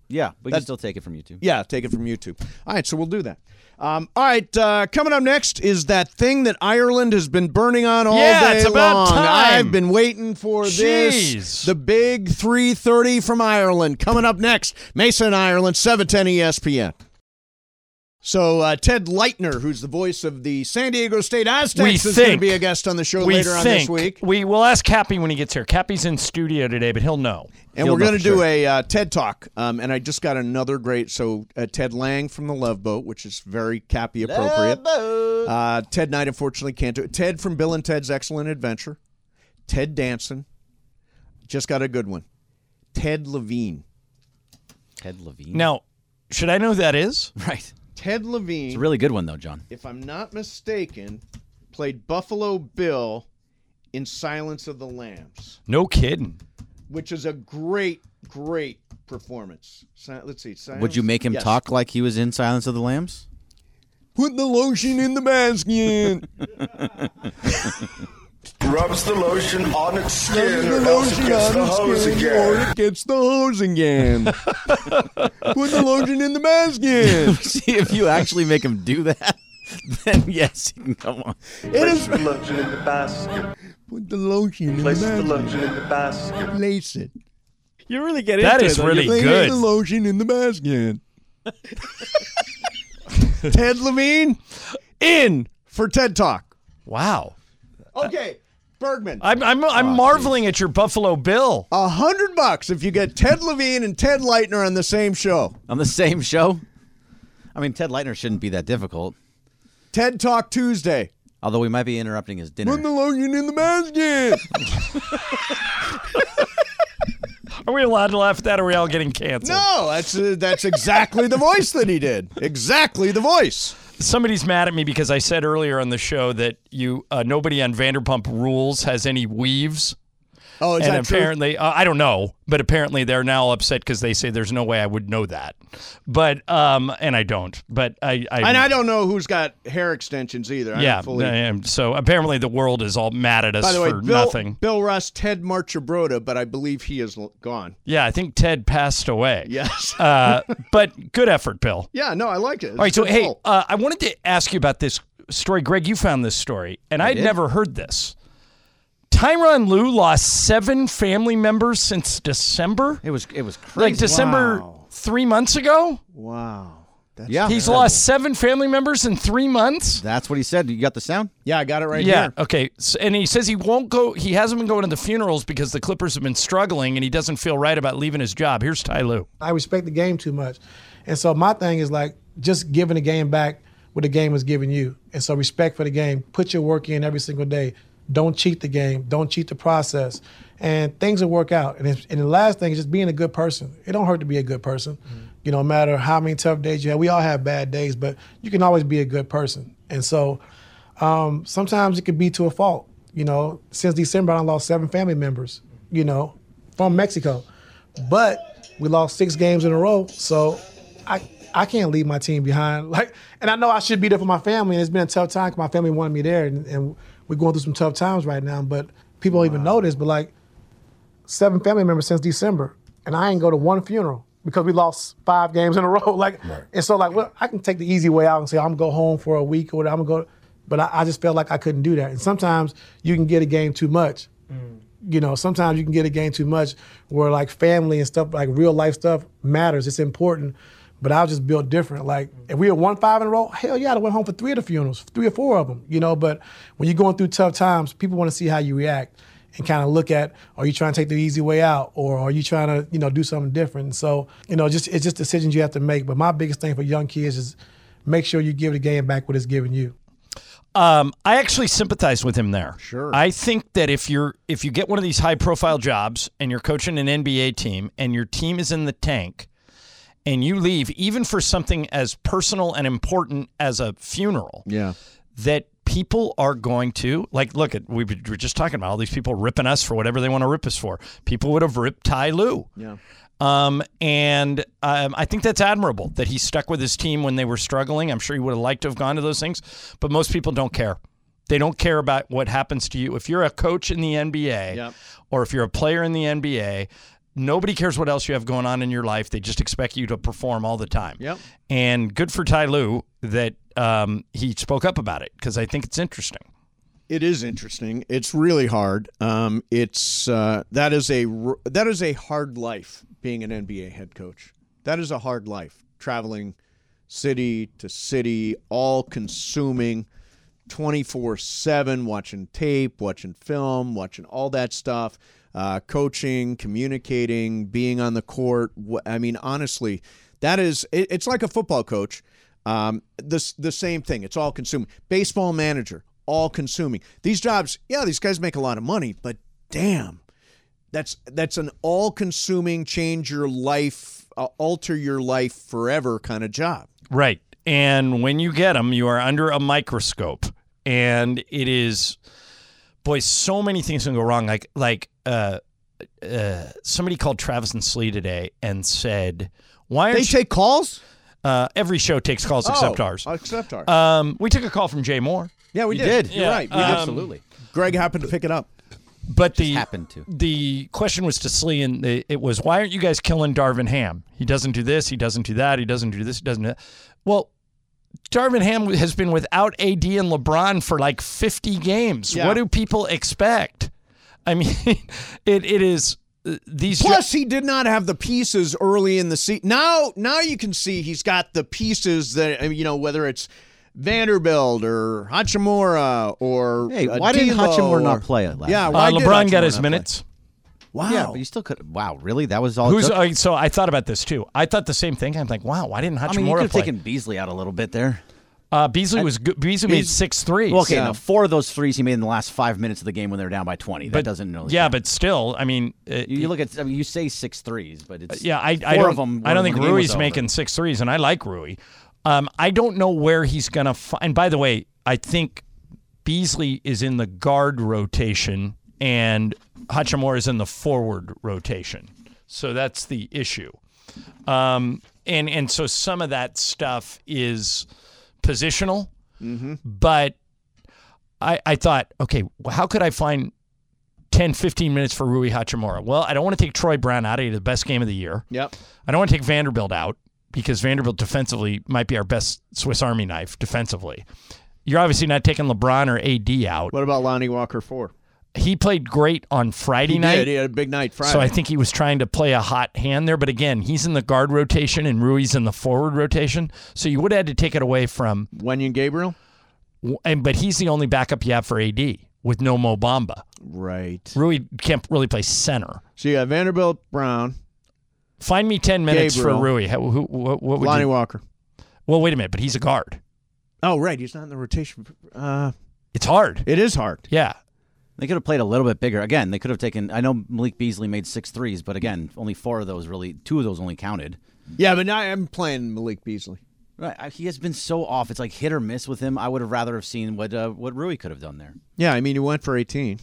Yeah, we That- can still take it from YouTube. Yeah, take it from YouTube. All right, so we'll do that. Um, all right, uh, coming up next is that thing that Ireland has been burning on all Yeah, day it's about long. time. I've been waiting for Jeez. this. The big three thirty from Ireland. Coming up next, Mason, Ireland, seven ten E S P N. So uh, Ted Leitner, who's the voice of the San Diego State Aztecs, We is think- going to be a guest on the show we later on think, this week. We will ask Cappy when he gets here. Cappy's in studio today, but he'll know. And He'll we're know going to for do sure. a uh, TED Talk. Um, and I just got another great, so uh, Ted Lang from the Love Boat, which is very Cappy appropriate. Uh, Ted Knight, unfortunately, can't do it. Ted from Bill and Ted's Excellent Adventure. Ted Danson. Just got a good one. Ted Levine. Ted Levine. Now, should I know who that is? Right. Ted Levine. It's a really good one, though, John. If I'm not mistaken, played Buffalo Bill in Silence of the Lambs, No kidding. which is a great, great performance. Si- let's see. Silence? Would you make him Yes. talk like he was in Silence of the Lambs? Put the lotion in the basket. Rubs the lotion on its skin, Rubs the or else it lotion gets on the its hose skin, again. or it gets the hose again. Put the lotion in the basket. See, if you actually make him do that, then yes, he can come on. It is the lotion in the basket. Put the lotion in Place the the basket. lotion in the basket. Place it. You really get That into is it. though. really You- Place good. the lotion in the basket. Ted Levine in for TED Talk. Wow. Okay, Bergman. I'm I'm I'm marveling at your Buffalo Bill. A hundred bucks if you get Ted Levine and Ted Leitner on the same show. On the same show? I mean, Ted Leitner shouldn't be that difficult. TED Talk Tuesday. Although we might be interrupting his dinner. Put the lotion in the basket. Are we allowed to laugh at that, or are we all getting canceled? No, that's uh, that's exactly the voice that he did. Exactly the voice. Somebody's mad at me because I said earlier on the show that you uh, nobody on Vanderpump Rules has any weaves. Oh, is and that true? apparently, uh, I don't know, but apparently they're now upset because they say there's no way I would know that. But um, and I don't. But I, I And I don't know who's got hair extensions either. I yeah. don't fully... I am. So apparently the world is all mad at us By the way, for Bill, nothing. Bill Russ, Ted Marchabrota, but I believe he is l- gone. Yeah, I think Ted passed away. Yes. uh, but good effort, Bill. Yeah, no, I liked it. All right, so Good hey, call. uh, I wanted to ask you about this story. Greg, you found this story, and I I'd did? never heard this. Tyronn Lue lost seven family members since December. It was it was crazy. Like December Wow. three months ago. Wow. That's Yeah. He's terrible. lost seven family members in three months. That's what he said. You got the sound? Yeah, I got it right yeah. here. Okay. So, and he says he won't go. He hasn't been going to the funerals because the Clippers have been struggling, and he doesn't feel right about leaving his job. Here's Ty Lue. I respect the game too much. And so my thing is like just giving the game back what the game was giving you. And so respect for the game. Put your work in every single day. Don't cheat the game. Don't cheat the process. And things will work out. And, it's, and the last thing is just being a good person. It don't hurt to be a good person. Mm-hmm. You know, no matter how many tough days you have. We all have bad days, but you can always be a good person. And so um, sometimes it could be to a fault. You know, since December, I lost seven family members, you know, from Mexico. But we lost six games in a row, so I I can't leave my team behind. Like, and I know I should be there for my family, and it's been a tough time because my family wanted me there, and, and we're going through some tough times right now. But people don't even know this, but like seven family members since December, and I ain't go to one funeral because we lost five games in a row. Like, right. And so like, well, I can take the easy way out and say I'm gonna go home for a week or whatever. I'm gonna go, but I, I just felt like I couldn't do that. And sometimes you can get a game too much. Mm. You know, sometimes you can get a game too much where like family and stuff, like real life stuff matters. It's important. But I was just built different. Like, if we had won five in a row, hell yeah, I'd have went home for three of the funerals, three or four of them, you know. But when you're going through tough times, people want to see how you react and kind of look at, are you trying to take the easy way out, or are you trying to, you know, do something different? And so, you know, just it's just decisions you have to make. But my biggest thing for young kids is make sure you give the game back what it's giving you. Um, I actually sympathize with him there. Sure. I think that if you're if you get one of these high profile jobs and you're coaching an N B A team and your team is in the tank and you leave, even for something as personal and important as a funeral, yeah, that people are going to, like, look at, we were just talking about all these people ripping us for whatever they want to rip us for. People would have ripped Ty Lue. Yeah. Um, and um, I think that's admirable that he stuck with his team when they were struggling. I'm sure he would have liked to have gone to those things, but most people don't care. They don't care about what happens to you. If you're a coach in the N B A Yep. or if you're a player in the N B A, nobody cares what else you have going on in your life. They just expect you to perform all the time. Yep. And good for Ty Lue that um, he spoke up about it because I think it's interesting. It is interesting. It's really hard. Um, it's uh, that is a that is a hard life being an N B A head coach. That is a hard life, traveling city to city, all consuming, twenty-four seven, watching tape, watching film, watching all that stuff, uh, coaching, communicating, being on the court. I mean, honestly, that is it, it's like a football coach. Um, the the same thing. It's all consuming. Baseball manager. All consuming. These jobs, yeah, these guys make a lot of money, but damn, that's that's an all consuming, change your life, uh, alter your life forever kind of job. Right. And when you get them, you are under a microscope, and it is, boy, so many things can go wrong. Like like uh, uh, somebody called Travis and Slee today and said, "Why aren't they you- take calls?" Uh, every show takes calls Oh, except ours. Except ours. Um, we took a call from Jay Moore. Yeah, we You did. did. You're Yeah, right. We um, did. Absolutely. Greg happened to pick it up. But the happened to. the question was to Slee, and the, it was, why aren't you guys killing Darvin Ham? He doesn't do this. He doesn't do that. He doesn't do this. He doesn't do that. Well, Darvin Ham has been without A D and LeBron for like fifty games. Yeah. What do people expect? I mean, it it is uh, these. Plus, he did not have the pieces early in the season. Now, now you can see he's got the pieces that, you know, whether it's Vanderbilt or Hachimura or Hey, uh, why didn't D'Lo Hachimura or- not play it last Yeah, night? why uh, did LeBron got Hachimura his not play? minutes. Wow. Yeah, but you still could. Wow, really? That was all. it Who's took? uh, so I thought about this too. I thought the same thing. I'm like, wow, why didn't Hachimura I mean, you could have play? taken Beasley out a little bit there. Uh, Beasley was good. Beasley made Beas- six threes. Well, okay, Yeah. now four of those threes he made in the last five minutes of the game when they were down by twenty. That But- doesn't really. Yeah, count. but still, I mean, uh, you, you look at. I mean, you say six threes, but it's yeah, I, four I don't. of them. I don't were think when the game was Rui's over. making six threes, and I like Rui. Um, I don't know where he's gonna find. And by the way, I think Beasley is in the guard rotation, and Hachimura is in the forward rotation. So that's the issue. Um, and and so some of that stuff is positional. Mm-hmm. But I, I thought, okay, well, how could I find ten, fifteen minutes for Rui Hachimura? Well, I don't want to take Troy Brown out of the best game of the year. Yep. I don't want to take Vanderbilt out because Vanderbilt defensively might be our best Swiss Army knife defensively. You're obviously not taking LeBron or A D out. What about Lonnie Walker four? He played great on Friday He night. did. He had a big night Friday. So I think he was trying to play a hot hand there. But again, he's in the guard rotation and Rui's in the forward rotation. So you would have had to take it away from Wenyen Gabriel. And but he's the only backup you have for A D with no Mo Bamba. Right. Rui can't really play center. So you got Vanderbilt, Brown. Find me ten minutes Gabriel. for Rui. How, who, what, what would Lonnie you? Walker. Well, wait a minute, but he's a guard. Oh, right. He's not in the rotation. Uh, it's hard. It is hard. Yeah. They could have played a little bit bigger. Again, they could have taken. I know Malik Beasley made six threes, but again, only four of those really. Two of those only counted. Yeah, but now I'm playing Malik Beasley. Right, I- he has been so off. It's like hit or miss with him. I would have rather have seen what uh, what Rui could have done there. Yeah, I mean, he went for eighteen.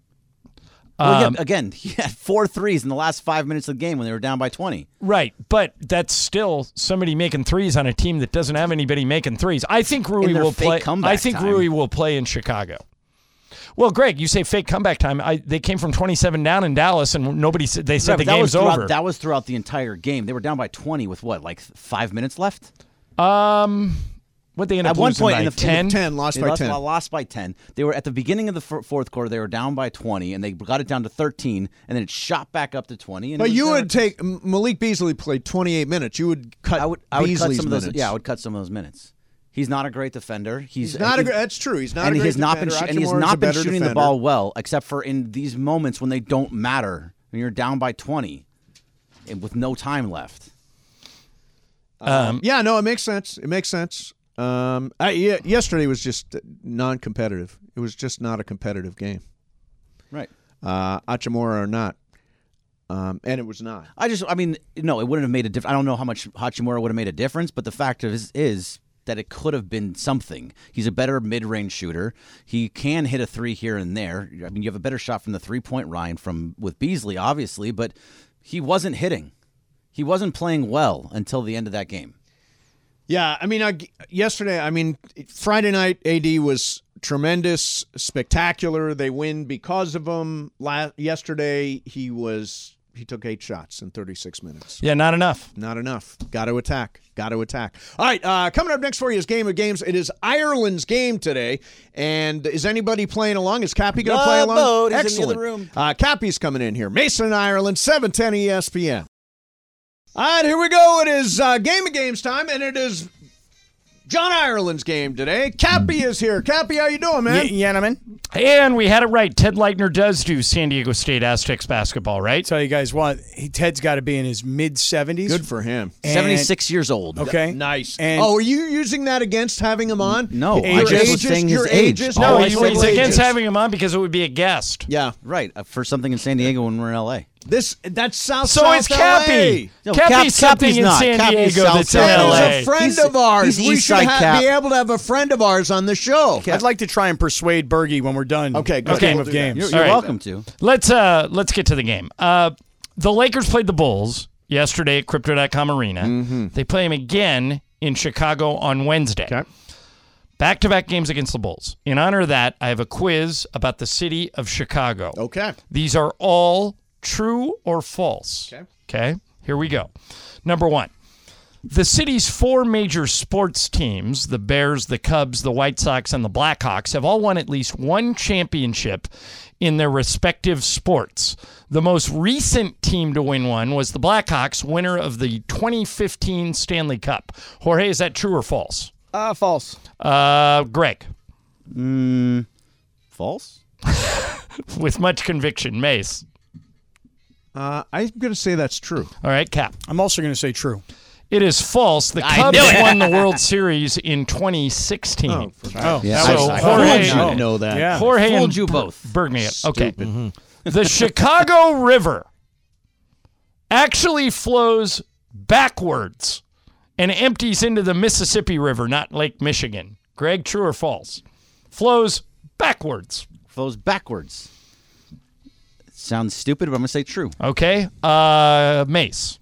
Well, Um, yeah, again, he had four threes in the last five minutes of the game when they were down by twenty. Right, but that's still somebody making threes on a team that doesn't have anybody making threes. I think Rui In their will fake play. comeback I think time. Rui will play in Chicago. Well, Greg, you say fake comeback time. I, they came from twenty-seven down in Dallas, and nobody said they said Right, the but that was game's throughout- over. That was throughout the entire game. They were down by twenty with what, like five minutes left? Um, what they end up At one losing point by in the ten. ten, lost they by lost, ten. Lost by ten. They were at the beginning of the f- fourth quarter. They were down by twenty, and they got it down to thirteen, and then it shot back up to twenty. And it But was you down would to- take M- Malik Beasley played twenty-eight minutes. You would cut I would, I would Beasley's cut some of those. minutes. Yeah, I would cut some of those minutes. He's not a great defender. He's, He's not a he- gr- that's true. He's not and a he great has not defender. been sh- and he has Hachimura is a not been better shooting the defender. ball well, except for in these moments when they don't matter. When you're down by twenty, and with no time left. Um, yeah, no, it makes sense. It makes sense. Um, I, yeah, yesterday was just non-competitive. It was just not a competitive game. Right. Uh, Hachimura or not. Um, and it was not. I just, I mean, no, it wouldn't have made a difference. I don't know how much Hachimura would have made a difference, but the fact is, is that it could have been something. He's a better mid-range shooter. He can hit a three here and there. I mean, you have a better shot from the three-point line from with Beasley, obviously, but he wasn't hitting. He wasn't playing well until the end of that game. Yeah, I mean, I, yesterday, I mean, Friday night, A D was tremendous, spectacular. They win because of him. La- yesterday, he was he took eight shots in thirty-six minutes. Yeah, not enough. Not enough. Got to attack. Got to attack. All right, uh, coming up next for you is Game of Games. It is Ireland's game today. And is anybody playing along? Is Cappy going to play along? Boat is in the Excellent. other room. Uh, Cappy's coming in here. Mason, Ireland, seven ten E S P N. All right, here we go. It is uh, Game of Games time, and it is John Ireland's game today. Cappy is here. Cappy, how you doing, man? Y- Yeneman. And we had it right. Ted Leitner does do San Diego State Aztecs basketball, right? Tell you guys what, he, Ted's got to be in his mid seventies. Good for him. And- seventy-six years old. Okay. Nice. And- oh, are you using that against having him on? No, Your I just was ages? saying his Your age. ages? No, Oh, he, I said he's ages. against having him on because it would be a guest. Yeah. Right, uh, for something in San Diego when we're in L A. This that's South So South is L A. Cappy. No, Cappy's Cap- something Cappy's in not. San Cappy's Diego South that's in Side. L He's A. a friend He's- of ours. he's We East should Side ha- Cap. be able to have a friend of ours on the show. I'd like to try and persuade Bergie when we're done. Okay, good. with Game We'll of do that. Games. You're, All you're right. welcome to. Let's uh let's get to the game. Uh, the Lakers played the Bulls yesterday at Crypto dot com Arena. Mm-hmm. They play them again in Chicago on Wednesday. Okay. Back-to-back games against the Bulls. In honor of that, I have a quiz about the city of Chicago. Okay. These are all true or false. Okay. Okay, here we go. Number one. The city's four major sports teams, the Bears, the Cubs, the White Sox, and the Blackhawks, have all won at least one championship in their respective sports. The most recent team to win one was the Blackhawks, winner of the twenty fifteen Stanley Cup. Jorge, is that true or false? Uh, false. Uh, Greg. Mm, false? With much conviction. Mace. Uh, I'm going to say that's true. All right, Cap. I'm also going to say true. It is false. The I Cubs knew it. won the World Series in twenty sixteen. Oh, Oh, Yeah, So I, I, Jorge- I, I didn't know that. Yeah. Jorge Fooled and you both. Bergman. Okay. Stupid. The Chicago River actually flows backwards and empties into the Mississippi River, not Lake Michigan. Greg, true or false? Flows backwards. flows backwards. Sounds stupid, but I'm going to say true. Okay. Uh, Mace.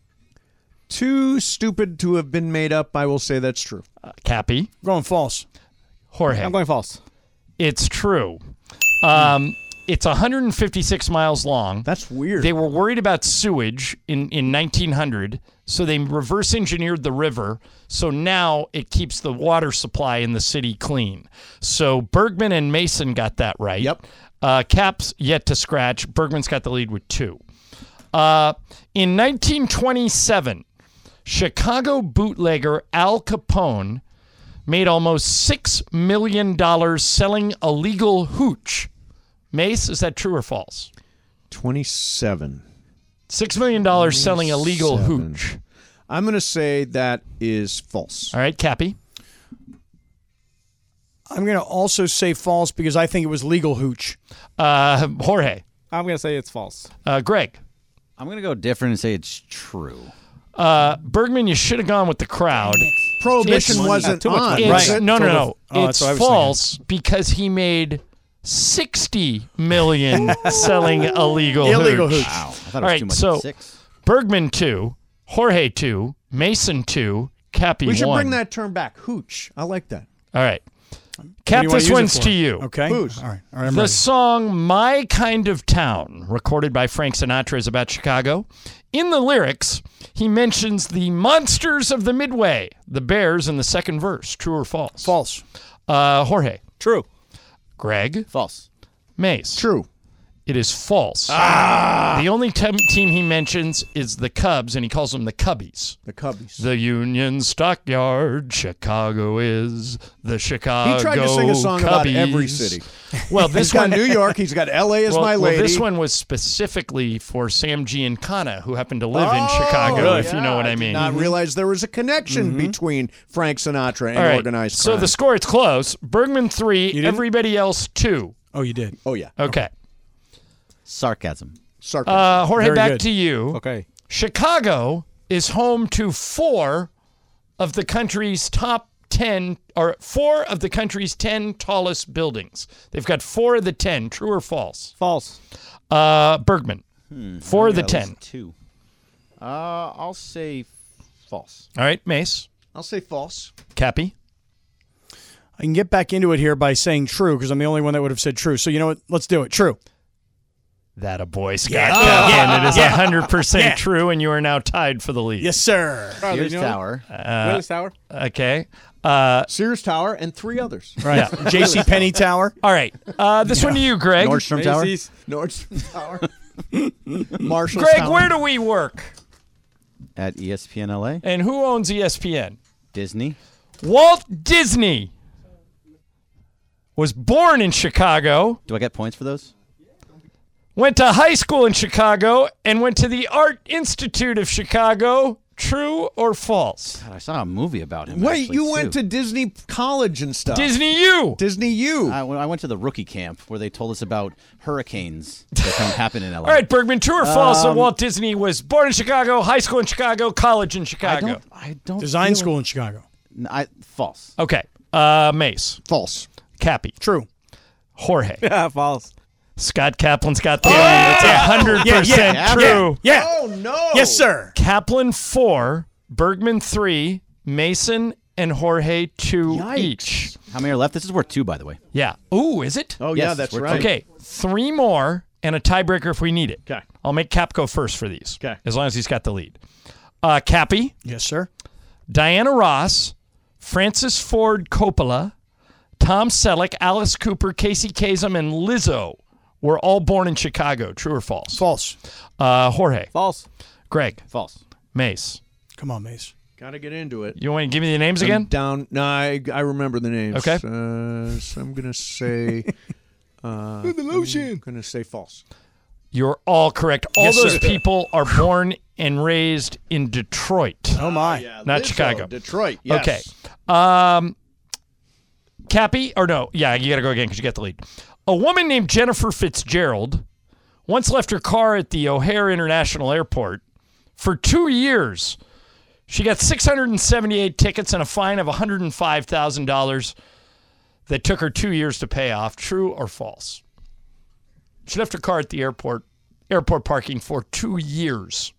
Too stupid to have been made up. I will say that's true. Uh, Cappy. I'm going false. Jorge. I'm going false. It's true. Um, it's one hundred fifty-six miles long. That's weird. They were worried about sewage in, in nineteen hundred, so they reverse engineered the river. So now it keeps the water supply in the city clean. So Bergman and Mason got that right. Yep. Uh, Cap's yet to scratch. Bergman's got the lead with two. Uh, in nineteen twenty-seven, Chicago bootlegger Al Capone made almost six million dollars selling illegal hooch. Mace, is that true or false? twenty-seven. six million dollars selling illegal twenty-seven. hooch. I'm going to say that is false. All right, Cappy. I'm going to also say false because I think it was legal hooch. Uh, Jorge. I'm going to say it's false. Uh, Greg. I'm going to go different and say it's true. Uh, Bergman, you should have gone with the crowd. Prohibition It's- wasn't too much on. money. It's, was it? No, no, Total- no. Oh, it's that's what I was false because he made sixty million selling illegal Illegal hooch. hooch. Wow. I thought it All was right, too much so than six. Bergman two, Jorge two, Mason two, Cappy We should one. bring that term back. Hooch. I like that. All right. What do Cap, you wanna this use it one's for? to you. Okay. Whose? All right. All right. I'm The ready. song My Kind of Town, recorded by Frank Sinatra, is about Chicago. In the lyrics, he mentions the monsters of the Midway, the Bears, in the second verse. True or false? False. Uh, Jorge. True. Greg. False. Mace. True. It is false. Ah! The only te- team he mentions is the Cubs, and he calls them the Cubbies. The Cubbies. The Union Stockyard, Chicago is the Chicago He tried to sing a song about Cubbies. every city. Well, He's this got one, New York. He's got L A as well, my well, lady. this one was specifically for Sam Giancana, who happened to live in Oh, Chicago, if yeah, you know what I did mean. not realize there was a connection between Frank Sinatra and All right, organized so crime. the score is close. Bergman three, didn't? everybody else two. Oh, you did. Oh, yeah. Okay. Sarcasm. Sarcasm. Uh, Jorge, Very back good. to you. Okay. Chicago is home to four of the country's top ten, or four of the country's ten tallest buildings. They've got four of the ten. True or false? False. Uh, Bergman. Hmm, four of the yeah, at least ten. Two. Uh, I'll say false. All right, Mace. I'll say false. Cappy. I can get back into it here by saying true because I'm the only one that would have said true. So you know what? Let's do it. True. That a boy, Scott Yeah. Kaplan. Yeah. It is Yeah. one hundred percent Yeah. true, and you are now tied for the lead. Yes, sir. Sears Tower. Uh, Willis Tower. Okay. Uh, Sears Tower and three others. Right. J C Penney Tower. All right. Uh, this one to you, Greg. Nordstrom Tower. Macy's. Nordstrom Tower. Marshall's Greg, Tower. where do we work? At E S P N L A. And who owns E S P N? Disney. Walt Disney was born in Chicago, Do I get points for those? went to high school in Chicago, and went to the Art Institute of Chicago. True or false? God, I saw a movie about him. Wait, actually, you too. went to Disney College and stuff. Disney U. Disney U. I, I went to the rookie camp where they told us about hurricanes that can happen in L A. All right, Bergman, true or false that Um, Walt Disney was born in Chicago, high school in Chicago, college in I Chicago? don't. I don't. Design feel- school in Chicago. N- I, false. Okay. Uh, Mace. False. Cappy. True. Jorge. Yeah, false. Scott Kaplan's got the lead. It's one hundred percent Yeah, yeah, true. Yeah. Oh, no. Yes, sir. Kaplan four, Bergman three, Mason and Jorge two Yikes. each. How many are left? This is worth two, by the way. Yeah. Ooh, is it? Oh, Yes, yeah, that's we're right. Okay. Three more and a tiebreaker if we need it. Okay. I'll make Cap go first for these. 'Kay. As long as he's got the lead. Uh, Cappy, Yes, sir. Diana Ross, Francis Ford Coppola, Tom Selleck, Alice Cooper, Casey Kasem, and Lizzo were all born in Chicago. True or false? False. Uh, Jorge. False. Greg. False. Mace. Come on, Mace. Got to get into it. You want to give me the names I'm again? down. No, I, I remember the names. Okay. Uh, so I'm going to say. Uh, the lotion. I'm going to say false. You're all correct. All Yes, those sir. people are born and raised in Detroit, Oh, my. not Lizzo, Chicago. Detroit. Yes. Okay. Um, Cappy, or no, yeah, you got to go again because you got the lead. A woman named Jennifer Fitzgerald once left her car at the O'Hare International Airport for two years. She got six hundred seventy-eight tickets and a fine of one hundred five thousand dollars that took her two years to pay off. True or false? She left her car at the airport, airport parking for two years.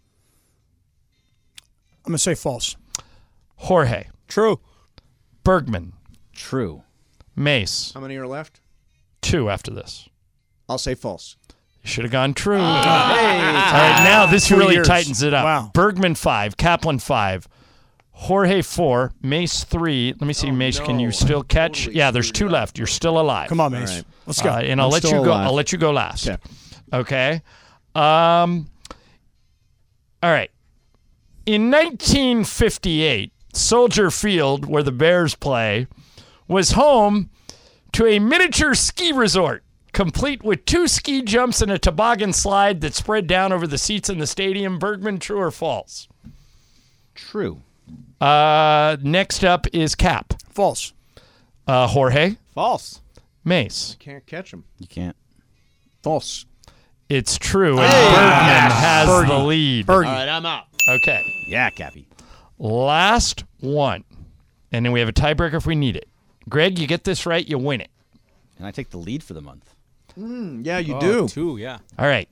I'm going to say false. Jorge. True. Bergman. True. Mace. How many are left? Two after this. I'll say false. You should have gone true. All right, now this Two really years. tightens it up. Wow. Bergman five, Kaplan five, Jorge four, Mace three. Let me see, Mace, can you still catch? Totally yeah, there's screwed two up. left. You're still alive. Come on, Mace. All right. Let's go. Uh, and I'll I'm let you still go. alive. I'll let you go last. Okay. Okay. Um. All right. In nineteen fifty-eight, Soldier Field, where the Bears play, was home to a miniature ski resort, complete with two ski jumps and a toboggan slide that spread down over the seats in the stadium. Bergman, true or false? True. Uh, next up is Cap. False. Uh, Jorge. False. Mace. Can't catch him. You can't. False. It's true. And Bergman has Bergie. the lead. Bergie. All right, I'm out. Okay. Yeah, Cappy. Last one. And then we have a tiebreaker if we need it. Greg, you get this right, you win it. Can I take the lead for the month? Mm, yeah, you Oh, do. Two, yeah. All right.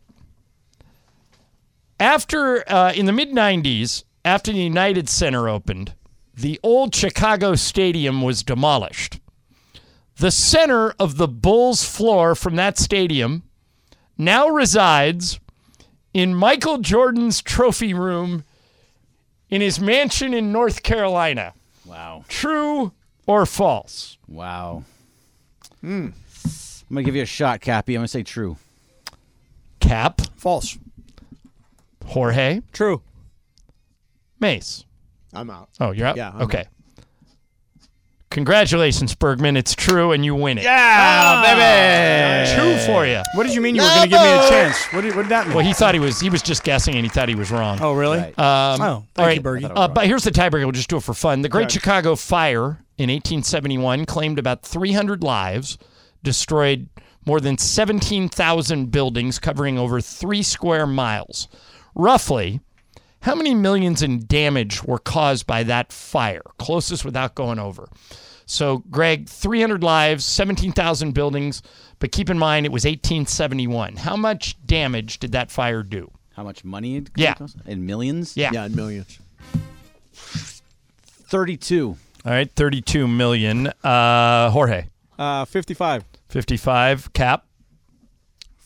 After, uh, in the mid nineties, after the United Center opened, the old Chicago Stadium was demolished. The center of the Bulls floor from that stadium now resides in Michael Jordan's trophy room in his mansion in North Carolina. Wow. True or false? Wow. Hmm. I'm going to give you a shot, Cappy. I'm going to say true. Cap. False. Jorge. True. Mace. I'm out. Oh, you're out? Yeah, I'm okay. Congratulations, Bergman. It's true, and you win it. Yeah, baby. True for you. What did you mean you were going to give me a chance? What did, what did that mean? Well, he thought he was he was just guessing, and he thought he was wrong. Oh, really? Right. Um, Oh, all thank right. you, Bergie. Uh, but here's the tiebreaker. We'll just do it for fun. The Great Okay. Chicago Fire in eighteen seventy-one claimed about three hundred lives, destroyed more than seventeen thousand buildings covering over three square miles. Roughly, how many millions in damage were caused by that fire? Closest without going over. So, Greg, three hundred lives, seventeen thousand buildings, but keep in mind it was eighteen seventy-one. How much damage did that fire do? How much money? It Yeah. cost? In millions? Yeah. Yeah, millions. thirty-two. All right, thirty-two million. Uh, Jorge, Uh, fifty-five. fifty-five. Cap,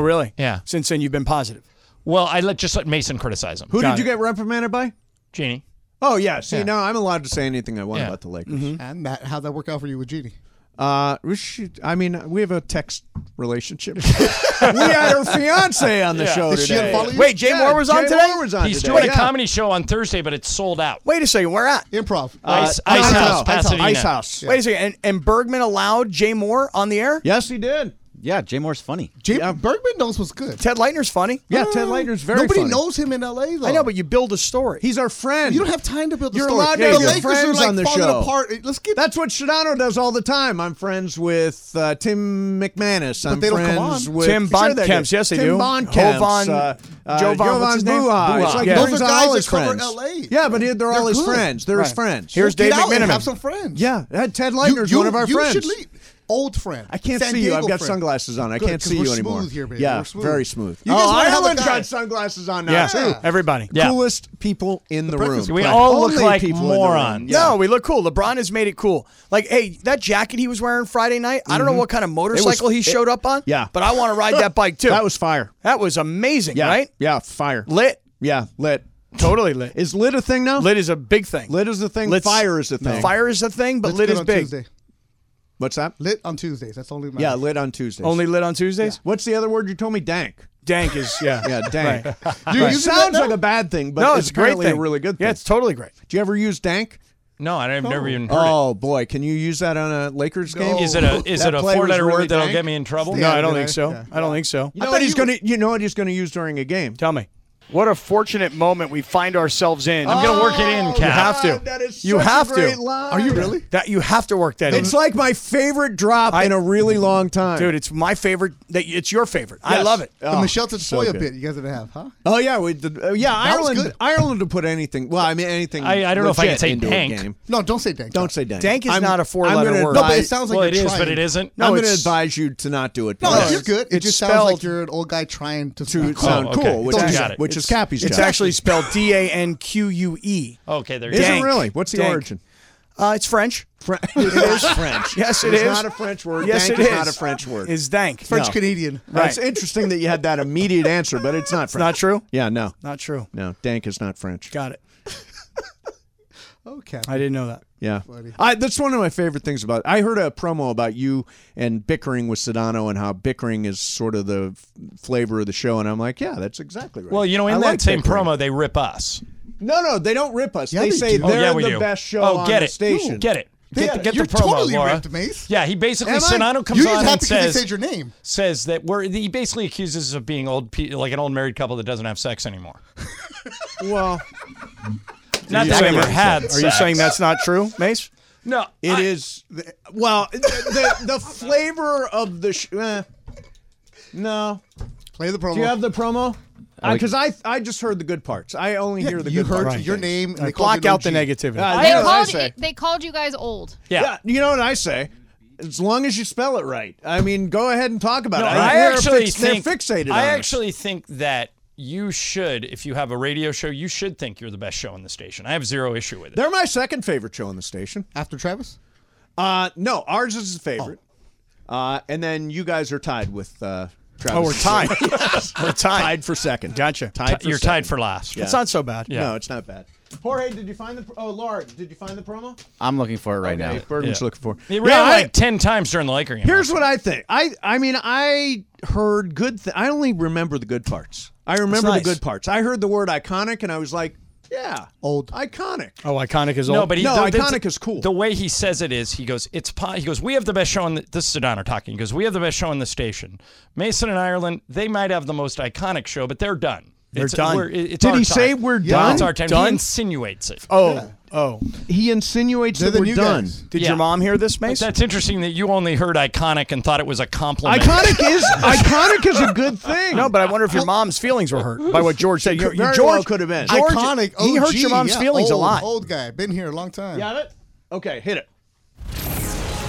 Oh, really? Yeah. Since then, you've been positive. Well, I let just let Mason criticize him. Who Got did you it. get reprimanded by? Jeannie. Oh yeah. See, Yeah. now I'm allowed to say anything I want Yeah. about the Lakers. Mm-hmm. And Matt, how'd that work out for you with Jeannie? Uh, we should, I mean, we have a text relationship. we had her fiance on the Yeah. show Did she today. unfollow you? Wait, Jay Yeah, Moore was on Jay today? Moore was on He's today. doing a Yeah. comedy show on Thursday, but it's sold out. Wait a second, where at? Improv. Ice, Uh, Ice Ice House, House, Pasadena. Ice House. Wait a second, and, and Bergman allowed Jay Moore on the air? Yes, he did. Yeah, Jay Moore's funny. Jay Bergman knows what's good. Ted Leitner's funny. Yeah, Ted Leitner's very Nobody funny. knows him in L A, though. I know, but you build a story. He's our friend. You don't have time to build a You're story. allowed to the have your Lakers friends are like on the falling show. apart. Let's get. That's what Shadano does all the time. I'm friends with uh, Tim McManus. I'm they don't come friends on. with Tim Sure they Bontemps, do. yes, they Tim do. Bontemps, Jovan- uh, uh, Jovan, what's Jovan his name? Buha. It's Buha. like Yeah. he Those brings are all guys his that cover friends. L A. Yeah, but they're, they're all They're his good. friends. They're his Right. friends. Here's Get Dave out and McMiniman. have some friends. Yeah, Ted Leitner's you, one of our you friends. should leave. Old friend. I can't San see you. I've Diego got friend. sunglasses on. I Good, can't 'cause see we're you anymore. smooth here, baby. Yeah, We're smooth. very smooth. You guys oh, wanna have a Ireland's guy- got sunglasses on now Yeah, too. everybody. Yeah. Coolest people in the, room. breakfast We club. all look Only like people in the room. morons. Yeah. No, we look cool. LeBron has made it cool. Like, hey, that jacket he was wearing Friday night, I don't know what kind of motorcycle he it- showed up on. yeah. But I want to ride that bike too. That was fire. That was amazing, Yeah, right? Yeah, fire. Lit. Yeah, lit. Totally lit. Is lit a thing now? Lit is a big thing. Lit is the thing. Lit's- Fire is the thing. Fire is a thing, but Let's lit get is on big. Tuesday. What's that? Lit on Tuesdays. That's only. Yeah, lit on Tuesdays. Only lit on Tuesdays? What's the other word you told me? Dank. Dank is, yeah. Yeah, dank. Right. You It using that sounds now? like a bad thing, but no, it's, it's a great apparently thing. a really good thing. Yeah, it's totally great. Do you ever use dank? No, I've never even heard Oh boy, can you use that on a Lakers game? it. Is it a is That it a play four was letter really word that'll dank? get me in trouble? No, I don't did think I? so. Yeah. I don't think so. You know what he's going to? You know what he's going to use during a game? Tell me. What a fortunate moment we find ourselves in. I'm gonna work it in, Oh, Cap. You have to. God, that is You such have a great to. line. Are you really? That you have to work that in. It's like my favorite drop I- in a really long time, Dude, it's my favorite. That it's your favorite. I Yes. love it. The Oh, Michelle so Tafoya good. bit you guys didn't have, huh? Oh yeah, we did, uh, yeah. That was Ireland, good. Ireland to put anything. Well, I mean anything. I- I don't know if I legit can say into a dank. game. No, don't say dank. Don't say dank. Dank is I'm- not a I'm four-letter gonna word. No, but it advise- sounds like Well, you're it is, trying. but it isn't. No, I'm going to it's- advise you to not do it. No, because you're good. It it's just sounds spelled- like you're an old guy trying to to speak. sound Oh, okay. cool, which Don't is do that. which is It's- Cappy's It's job. actually spelled D A N Q U E. Okay, there Is you it go. Dank. really? What's the Dank. origin? Uh, it's French. Fre- it is French. Yes, it it's is. not a French word. Yes, dank it is is. not a French word. Is dank. French No. Canadian. Right. It's interesting that you had that immediate answer, but it's not French. Not true? Yeah, no, Not true. no. Dank is not French. Got it. Okay. I didn't know that. Yeah, Funny. I, that's one of my favorite things about. I heard a promo about you and bickering with Sedano and how bickering is sort of the f- flavor of the show, and I'm like, yeah, that's exactly right. Well, you know, in I that like same bickering. promo, they rip us. No, no, they don't rip us. Yeah, they they say do. Oh, they're yeah, we the do. best show oh, on get the it. station. Get it. They- Get, the, get you're the promo, totally Laura. ripped, Mace. Yeah, he basically, Am I? Sedano comes You're on just and happy because they says, said your name. says that we're, he basically accuses us of being old, pe- like an old married couple that doesn't have sex anymore. Well, Not Are you that I saying ever that- had Are sex. you saying that's not true, Mace? No, it I- is. Well, the, the the flavor of the sh- eh, no. Play the promo. Do you have the promo? like- Because I, I just heard the good parts. I only Yeah, hear the you good heard parts. your name. And they Like, called block you an out the O G. negativity. Uh, They you know what I called say? they called you guys old. Yeah. Yeah, you know what I say? As long as you spell it right. I mean, go ahead and talk about No, it. I They're actually fix- think they're fixated on I us. actually think that you should, if you have a radio show, you should think you're the best show in the station. I have zero issue with it. They're my second favorite show on the station. After Travis? Uh, no, ours is the favorite. Uh, and then you guys are tied with uh, Travis. Oh, we're tied. Yes. We're tied. Tied for second. Gotcha. Tied for You're second. tied for last. Yeah. It's not so bad. Yeah. No, it's not bad. Jorge, did you find the? Oh, Laura, did you find the promo? I'm looking for it right Okay, now. Bergen's Yeah. looking for. He ran Yeah, I- like ten times during the Laker game. Here's what I think. I I mean, I heard good. Th- I only remember the good parts. I remember nice. the good parts. I heard the word iconic, and I was like, yeah, Old. iconic. Oh, iconic is old. No, but he, No, the, iconic the, is cool. The way he says it is, he goes, "It's po-, he goes, we have the best show in the, this is Sedano talking. He goes, we have the best show in the station. Mason and Ireland, they might have the most iconic show, but they're done. They're it's, done. We're, it- it's Did our he time. say we're Yeah, done? It's our time. Done? He insinuates it. Oh, oh. He insinuates They're that the we're new done. guys. Did Yeah. your mom hear this, But Mace? that's interesting that you only heard iconic and thought it was a compliment. Iconic is iconic is a good thing. No, but I wonder if your mom's feelings were hurt by what George said. You, Could- you- very George well could have been. George, Iconic. He hurt O G, your mom's yeah, feelings old, a lot. Old guy. Been here a long time. You have it? Okay, hit it.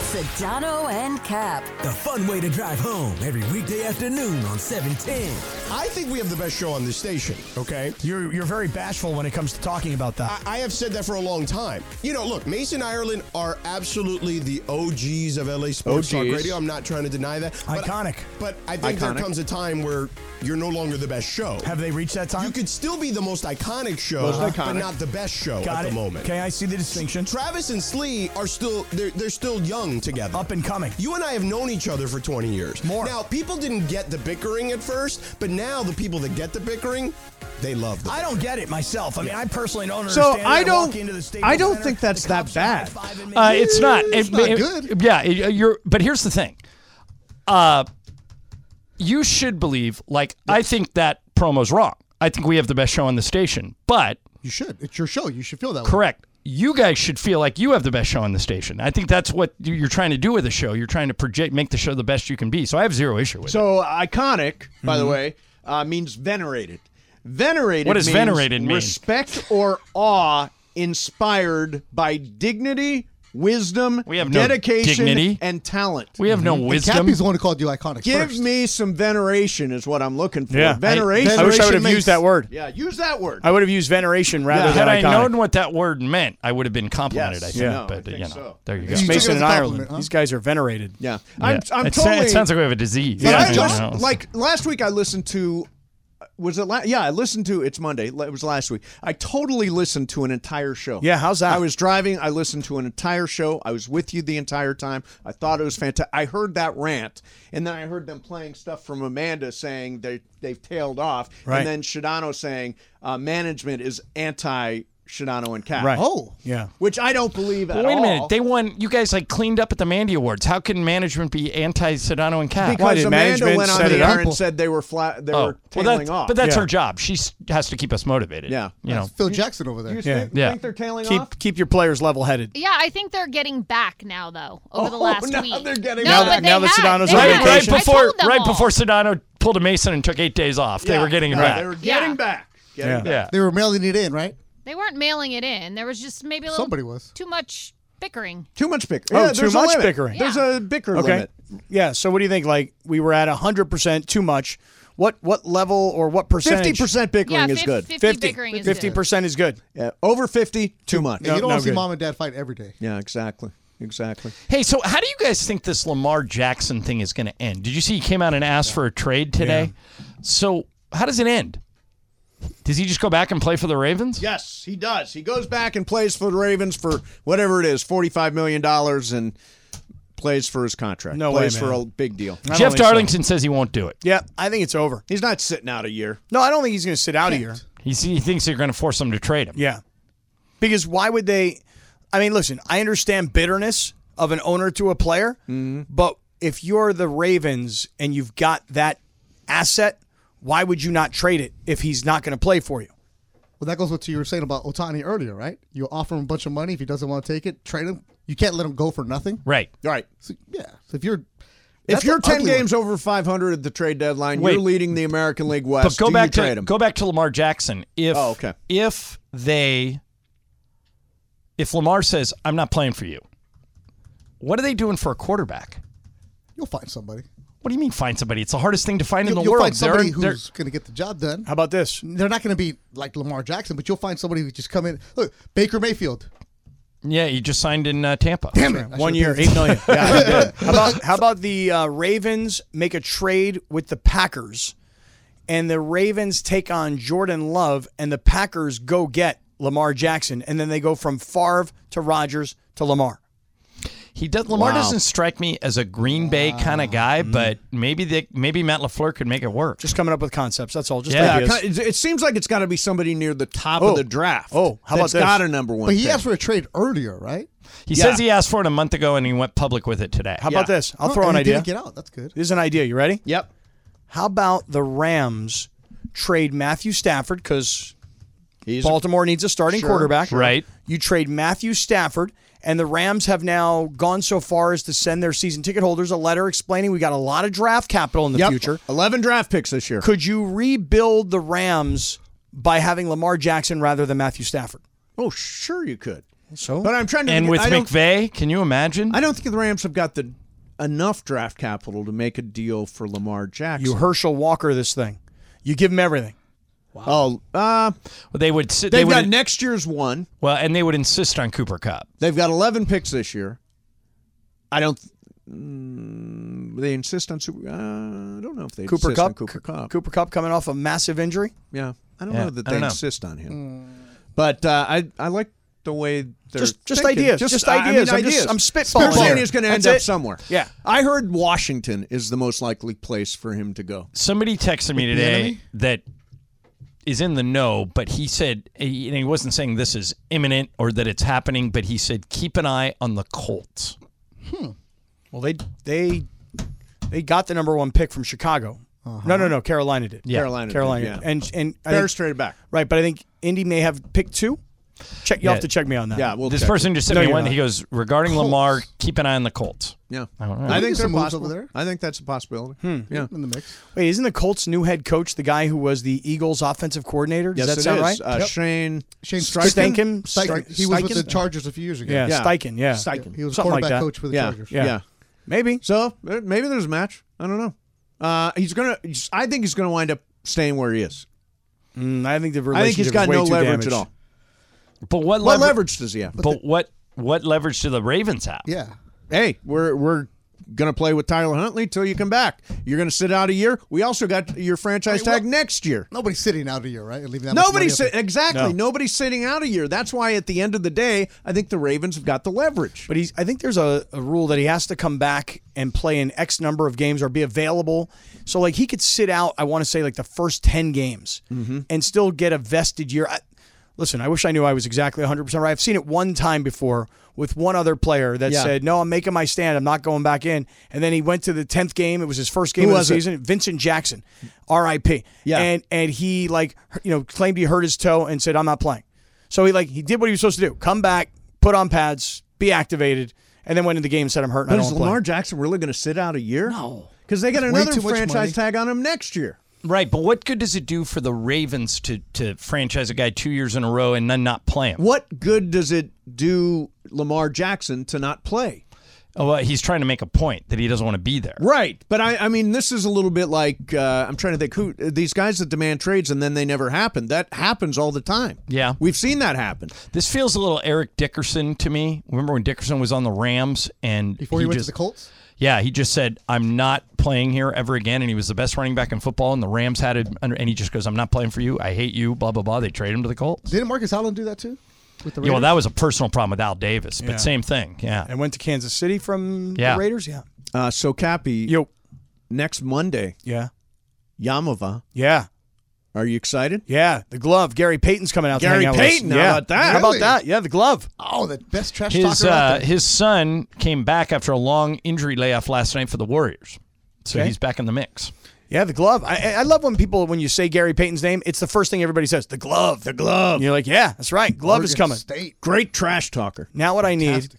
Sedano and Cap. The fun way to drive home every weekday afternoon on seven ten. I think we have the best show on this station, okay? You're you're very bashful when it comes to talking about that. I, I have said that for a long time. You know, look, Mason Ireland are absolutely the O Gs of L A Sports Talk O Gs. Radio. I'm not trying to deny that. But, Iconic. But I think Iconic. there comes a time where you're no longer the best show. Have they reached that time? You could still be the most iconic show, Most but iconic. not the best show Got at it. the moment. Okay, I see the distinction. Travis and Slee are still they're they're still young together. Up and coming. You and I have known each other for twenty years. More. Now, people didn't get the bickering at first, but now the people that get the bickering, they love the I don't get it myself. I mean, I personally don't So understand. I it. walk don't. into the Staples I don't Center, think that's the that cops are bad. high-fiving me. Uh, it's not. It's It- not it- good. Yeah, it- you're. But here's the thing. Uh, you should believe. Like, I think that promo's wrong. I think we have the best show on the station. But You should. It's your show. You should feel that way. correct. You guys should feel like you have the best show on the station. I think that's what you- you're trying to do with the show. You're trying to project, make the show the best you can be. So I have zero issue with it. So iconic, by the way, uh, means venerated. Venerated. What does means venerated mean? Respect or awe inspired by dignity, wisdom, We have no dedication, dignity. and talent. We have no And wisdom. Cappy's the one who called you iconic Give first. me some veneration is what I'm looking for. Yeah. Veneration. I wish I would have makes- used that word. Yeah, use that word. I would have used veneration rather Yeah. than Had I iconic. known what that word meant, I would have been complimented. Yes. I think, Yeah. but I uh, think you know, so. there you go. You took it Mason as and a Ireland. compliment, huh? These guys are venerated. Yeah. Yeah. I'm, I'm It, totally. it sounds like we have a disease. But I You just, know. like last week I listened to was it la- yeah I listened to it's Monday it was last week I totally listened to an entire show. Yeah, how's that? I was driving, I listened to an entire show, I was with you the entire time. I thought it was fantastic. I heard that rant, and then I heard them playing stuff from Amanda saying they they've tailed off, Right. and then Shadano saying uh, management is anti Shadano and Cap. Right. Oh. Yeah. Which I don't believe at But wait a all. minute. They won. You guys like cleaned up at the Mandy Awards. How can management be anti Sedano and Cap? because did Amanda management went on set the it air up? and said they were flat. They Oh, were well, tailing that's, off. but that's Yeah. her job. She s- has to keep us motivated. Yeah. you know. Phil Jackson over there. You Yeah. think, Yeah. think they're tailing Keep off? keep your players level headed. Yeah, I think they're getting back now, though, over the Oh, last now week. they're getting no, back. but Now that- they now that had- Sedano's they on had. Right, right I before, told them right all. before Sedano pulled a Mason and took eight days off, they Yeah. were getting it Right. back. They were getting Yeah. back. Getting Yeah. back. yeah. They were mailing it in, right? They weren't mailing it in. There was just maybe a little Somebody was. too much bickering. Too much bickering. Oh, yeah, too there's a much limit. bickering. There's Yeah. a bicker Okay. limit. Yeah. So what do you think? Like we were at hundred percent too much. What what level or what percentage? Fifty percent bickering Yeah, is fif- good. fifty bickering is Fifty good. percent is good. Yeah, over fifty, too much. Yeah, you don't no want to see good. mom and dad fight every day. Yeah, exactly. Exactly. Hey, so how do you guys think this Lamar Jackson thing is going to end? Did you see he came out and asked for a trade today? So how does it end? Does he just go back and play for the Ravens? Yes, he does. He goes back and plays for the Ravens for whatever it is, forty-five million dollars, and plays for his contract. No way, plays for man. a big deal. I don't Jeff think so. Darlington says he won't do it. Yeah, I think it's over. He's not sitting out a year. No, I don't think he's going to sit out a year. He, he thinks they're going to force him to trade him. Yeah. Because why would they? I mean, listen, I understand bitterness of an owner to a player, but if you're the Ravens and you've got that asset, why would you not trade it if he's not going to play for you? Well, that goes with what you were saying about Otani earlier, right? You offer him a bunch of money. If he doesn't want to take it, trade him. You can't let him go for nothing. Right. Right. So, yeah. So if you're If that's you're an ten ugly games over five hundred at the trade deadline, Wait. you're leading the American League West. But go Do back you trade to him? go back to Lamar Jackson. If Oh, okay. if they if Lamar says I'm not playing for you, what are they doing for a quarterback? You'll find somebody. What do you mean find somebody? It's the hardest thing to find in You- the you'll world. find somebody They're- they're- who's going to get the job done. How about this? They're not going to be like Lamar Jackson, but you'll find somebody who just come in. Look, Baker Mayfield. yeah, he just signed in uh, Tampa. Damn it! I One should've year, paid eight million. Yeah, he did. How about how about the uh, Ravens make a trade with the Packers, and the Ravens take on Jordan Love, and the Packers go get Lamar Jackson, and then they go from Favre to Rodgers to Lamar. He does. Lamar Wow. doesn't strike me as a Green Bay kind of guy, but maybe they, maybe Matt LaFleur could make it work. Just coming up with concepts. That's all. Just Yeah. Yeah, ideas. it it seems like it's got to be somebody near the top Oh. of the draft. Oh, how about that's this? got a number one. But he pick. asked for a trade earlier, right? He Yeah. says he asked for it a month ago, and he went public with it today. How about Yeah. this? I'll Oh, throw and an he idea. didn't get out. That's good. Here's an idea. You ready? Yep. How about the Rams trade Matthew Stafford because He's Baltimore needs a starting Sure, quarterback. sure. Right. You trade Matthew Stafford, and the Rams have now gone so far as to send their season ticket holders a letter explaining we got a lot of draft capital in the Yep. future. eleven draft picks this year. Could you rebuild the Rams by having Lamar Jackson rather than Matthew Stafford? Oh, sure you could. So, But I'm trying to And think- with I don't- McVay, can you imagine? I don't think the Rams have got the enough draft capital to make a deal for Lamar Jackson. you Herschel Walker this thing. You give him everything. Oh, uh, Well, they would. They they've would got next year's one. Well, and they would insist on Cooper Kupp. They've got eleven picks this year. I don't. Mm, they insist on Super. Uh, I don't know if they Cooper insist on Kupp. Cooper Kupp. Cooper Kupp coming off a massive injury. Yeah, I don't Yeah, know that I they don't know. insist on him. But uh, I I like the way they're Just- just thinking. ideas, just I mean, ideas. I'm ideas. just- I'm spitballing You're saying here. he's going to end That's up it. somewhere. Yeah. I heard Washington is the most likely place for him to go. Somebody texted me With the today enemy? that is in the know, but he said he, and he wasn't saying this is imminent or that it's happening, but he said keep an eye on the Colts. Well, they they they got the number one pick from Chicago. No, no, no. Carolina did. Yeah. Carolina did, Carolina yeah. did. And and I Bears think- traded back. Right, but I think Indy may have pick two. Check. You Yeah. have to check me on that. Yeah, we'll this check person it. just sent No, me you're one. not. He goes regarding Colts. Lamar, keep an eye on the Colts. Yeah, I don't know. I think some they're moves possible. over there. I think that's a possibility. Hmm. Yeah. In the mix. Wait, isn't the Colts' new head coach the guy who was the Eagles' offensive coordinator? Does Yes, that it sound is. right? Uh, Yep. Shane Shane Steichen? Steichen. Steichen? He was with the Steichen? Chargers a few years ago. Yeah, Yeah. Steichen. Yeah, Steichen. He was Something like quarterback that. coach for the Yeah. Chargers. Yeah. Yeah. Maybe. So uh, maybe there's a match. I don't know. Uh, he's gonna. I think he's gonna wind up staying where he is. Mm, I think the I relationship think he's got is way no too leverage damaged. at all. But what, What lever- leverage does he have? But what what leverage do the Ravens have? Yeah. Hey, we're we're gonna play with Tyler Huntley till you come back. You're gonna sit out a year. We also got your franchise Wait, tag what? next year. Nobody's sitting out a year, right? And leaving that much Nobody's money up sit- exactly. No. Nobody's sitting out a year. That's why at the end of the day, I think the Ravens have got the leverage. But he's. I think there's a, a rule that he has to come back and play an X number of games or be available. So like he could sit out. I want to say like the first ten games Mm-hmm. and still get a vested year. I, listen, I wish I knew I was exactly one hundred percent right. I've seen it one time before with one other player that Yeah. said, "No, I'm making my stand. I'm not going back in." And then he went to the tenth game. It was his first game Who of the was it? season. Vincent Jackson, R I P Yeah. And and he like you know claimed he hurt his toe and said, "I'm not playing." So he like he did what he was supposed to do: come back, put on pads, be activated, and then went into the game and said, "I'm hurt." And But I is don't wanna Lamar play. Jackson really going to sit out a year? No. Because they got That's way another too much franchise money. tag on him next year. Right, but what good does it do for the Ravens to to franchise a guy two years in a row and then not play him? What good does it do Lamar Jackson to not play? Oh, well, he's trying to make a point that he doesn't want to be there. Right, but I, I mean, this is a little bit like uh, I'm trying to think who these guys that demand trades and then they never happen. That happens all the time. Yeah. We've seen that happen. This feels a little Eric Dickerson to me. Remember when Dickerson was on the Rams and Before he, went just, to the Colts? Yeah, he just said, I'm not playing here ever again, and he was the best running back in football, and the Rams had it, under, and he just goes, I'm not playing for you, I hate you, blah, blah, blah. They trade him to the Colts. Didn't Marcus Allen do that too? With the Yeah, well, Raiders? that was a personal problem with Al Davis, but Yeah. same thing, yeah. And went to Kansas City from Yeah. the Raiders. Yeah. Uh, so Cappy, Yo. next Monday, Yeah. Yamava. Yeah. Are you excited? Yeah. The glove. Gary Payton's coming out. to Gary hang out with us. Payton, how Yeah. about that? How about Really? that? Yeah, the glove. Oh, the best trash His talker out uh, there. his son came back after a long injury layoff last night for the Warriors, so Okay. he's back in the mix. Yeah, the glove. I, I- I love when people, when you say Gary Payton's name, it's the first thing everybody says. The glove. The glove. And you're like, yeah, that's right. Glove is Oregon coming. State. Great trash talker. Now what I need, Fantastic.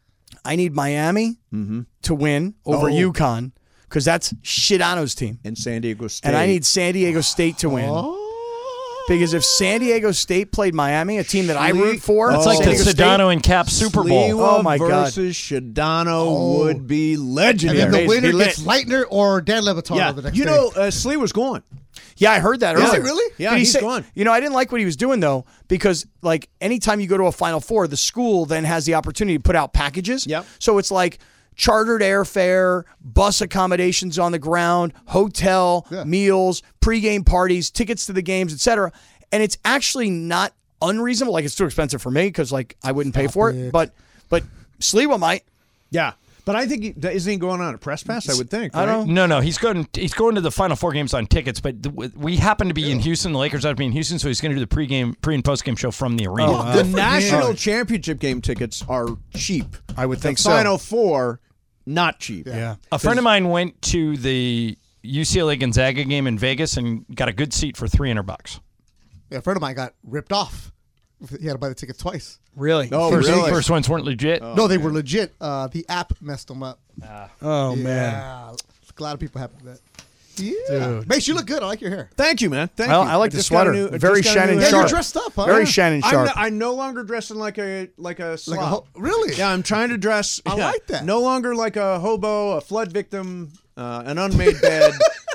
I need Miami to win over Oh. UConn because that's Shidano's team. And San Diego State. And I need San Diego State to win. Because if San Diego State played Miami, a team that I root for, It's Oh. like San the Diego State- Sedano and Cap Super Bowl. Sliwa Oh, my God. versus Shadano Oh. would be And legendary. then the Be winner lit. gets Leitner or Dan Lebatard yeah, the next you day. know, uh, Slee was gone. Yeah, I heard that Is earlier. he really? Yeah, But he he's said- gone. You know, I didn't like what he was doing though, because like anytime you go to a Final Four, the school then has the opportunity to put out packages. Yep. So it's like chartered airfare, bus accommodations on the ground, hotel, Yeah. meals, pregame parties, tickets to the games, et cetera. And it's actually not unreasonable. Like it's too expensive for me because like I wouldn't pay for it. it. But but Sliwa might. Yeah. But I think, he, isn't he going on a press pass? I would think. I right? don't No, no, he's going. He's going to the Final Four games on tickets. But the, we happen to be in Houston. The Lakers happen to be in Houston, so he's going to do the pregame, pre and postgame show from the arena. Oh, The Good for national him. championship game tickets are cheap. I would think the so. Final Four, not cheap. Yeah. A friend of mine went to the U C L A Gonzaga game in Vegas and got a good seat for three hundred bucks. Yeah, a friend of mine got ripped off. He had to buy the ticket twice. Really? Oh, First, really? first ones weren't legit. no, they were legit. Uh, the app messed them up. Oh yeah. man. A lot of people happen to that. Yeah. Mace, you look good. I like your hair. Thank you, man. Thank Well, you. I like the just got a sweater. new- I Very just got a Shannon new Yeah, Sharp. you're dressed up, huh? Very Yeah. Shannon I'm, Sharp. no, I'm no longer dressing like a like a slob. Like a ho- really? Yeah, I'm trying to dress. I yeah, like that. No longer like a hobo, a flood victim, uh, an unmade bed.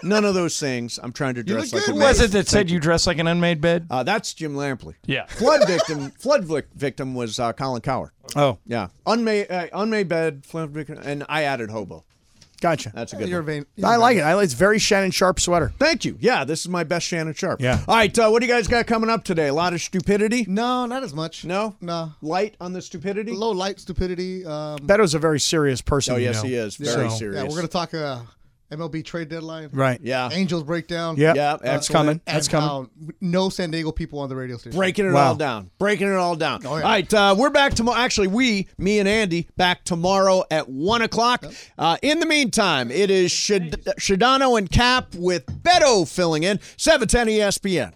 None of those things. I'm trying to dress like a Who man. was it that Thank said you. you dress like an unmade bed? Uh, that's Jim Lampley. Yeah. Flood victim. Flood vic- victim was uh, Colin Coward. Oh. Yeah. Unmade. Uh, unmade bed. Flood victim. And I added hobo. Gotcha. That's a good You're one. vain. I like it. I like it's very Shannon Sharp sweater. Thank you. Yeah, this is my best Shannon Sharp. Yeah. All right. Uh, what do you guys got coming up today? A lot of stupidity. No, not as much. No. No. Light on the stupidity. Low light stupidity. Um, Beto's a very serious person. Oh you yes, know. he is. Very So- serious. yeah, we're gonna talk uh, M L B trade deadline. Right. Yeah. Angels breakdown. Yeah. Yeah, That's excellent. coming. That's And coming. how no San Diego people on the radio station. Breaking it Wow. all down. Breaking it all down. Oh, yeah. All right, uh, we're back tomorrow. Actually, we, me and Andy, back tomorrow at one o'clock. Uh, in the meantime, it is Shad- Shadano and Cap with Beto filling in, seven ten E S P N.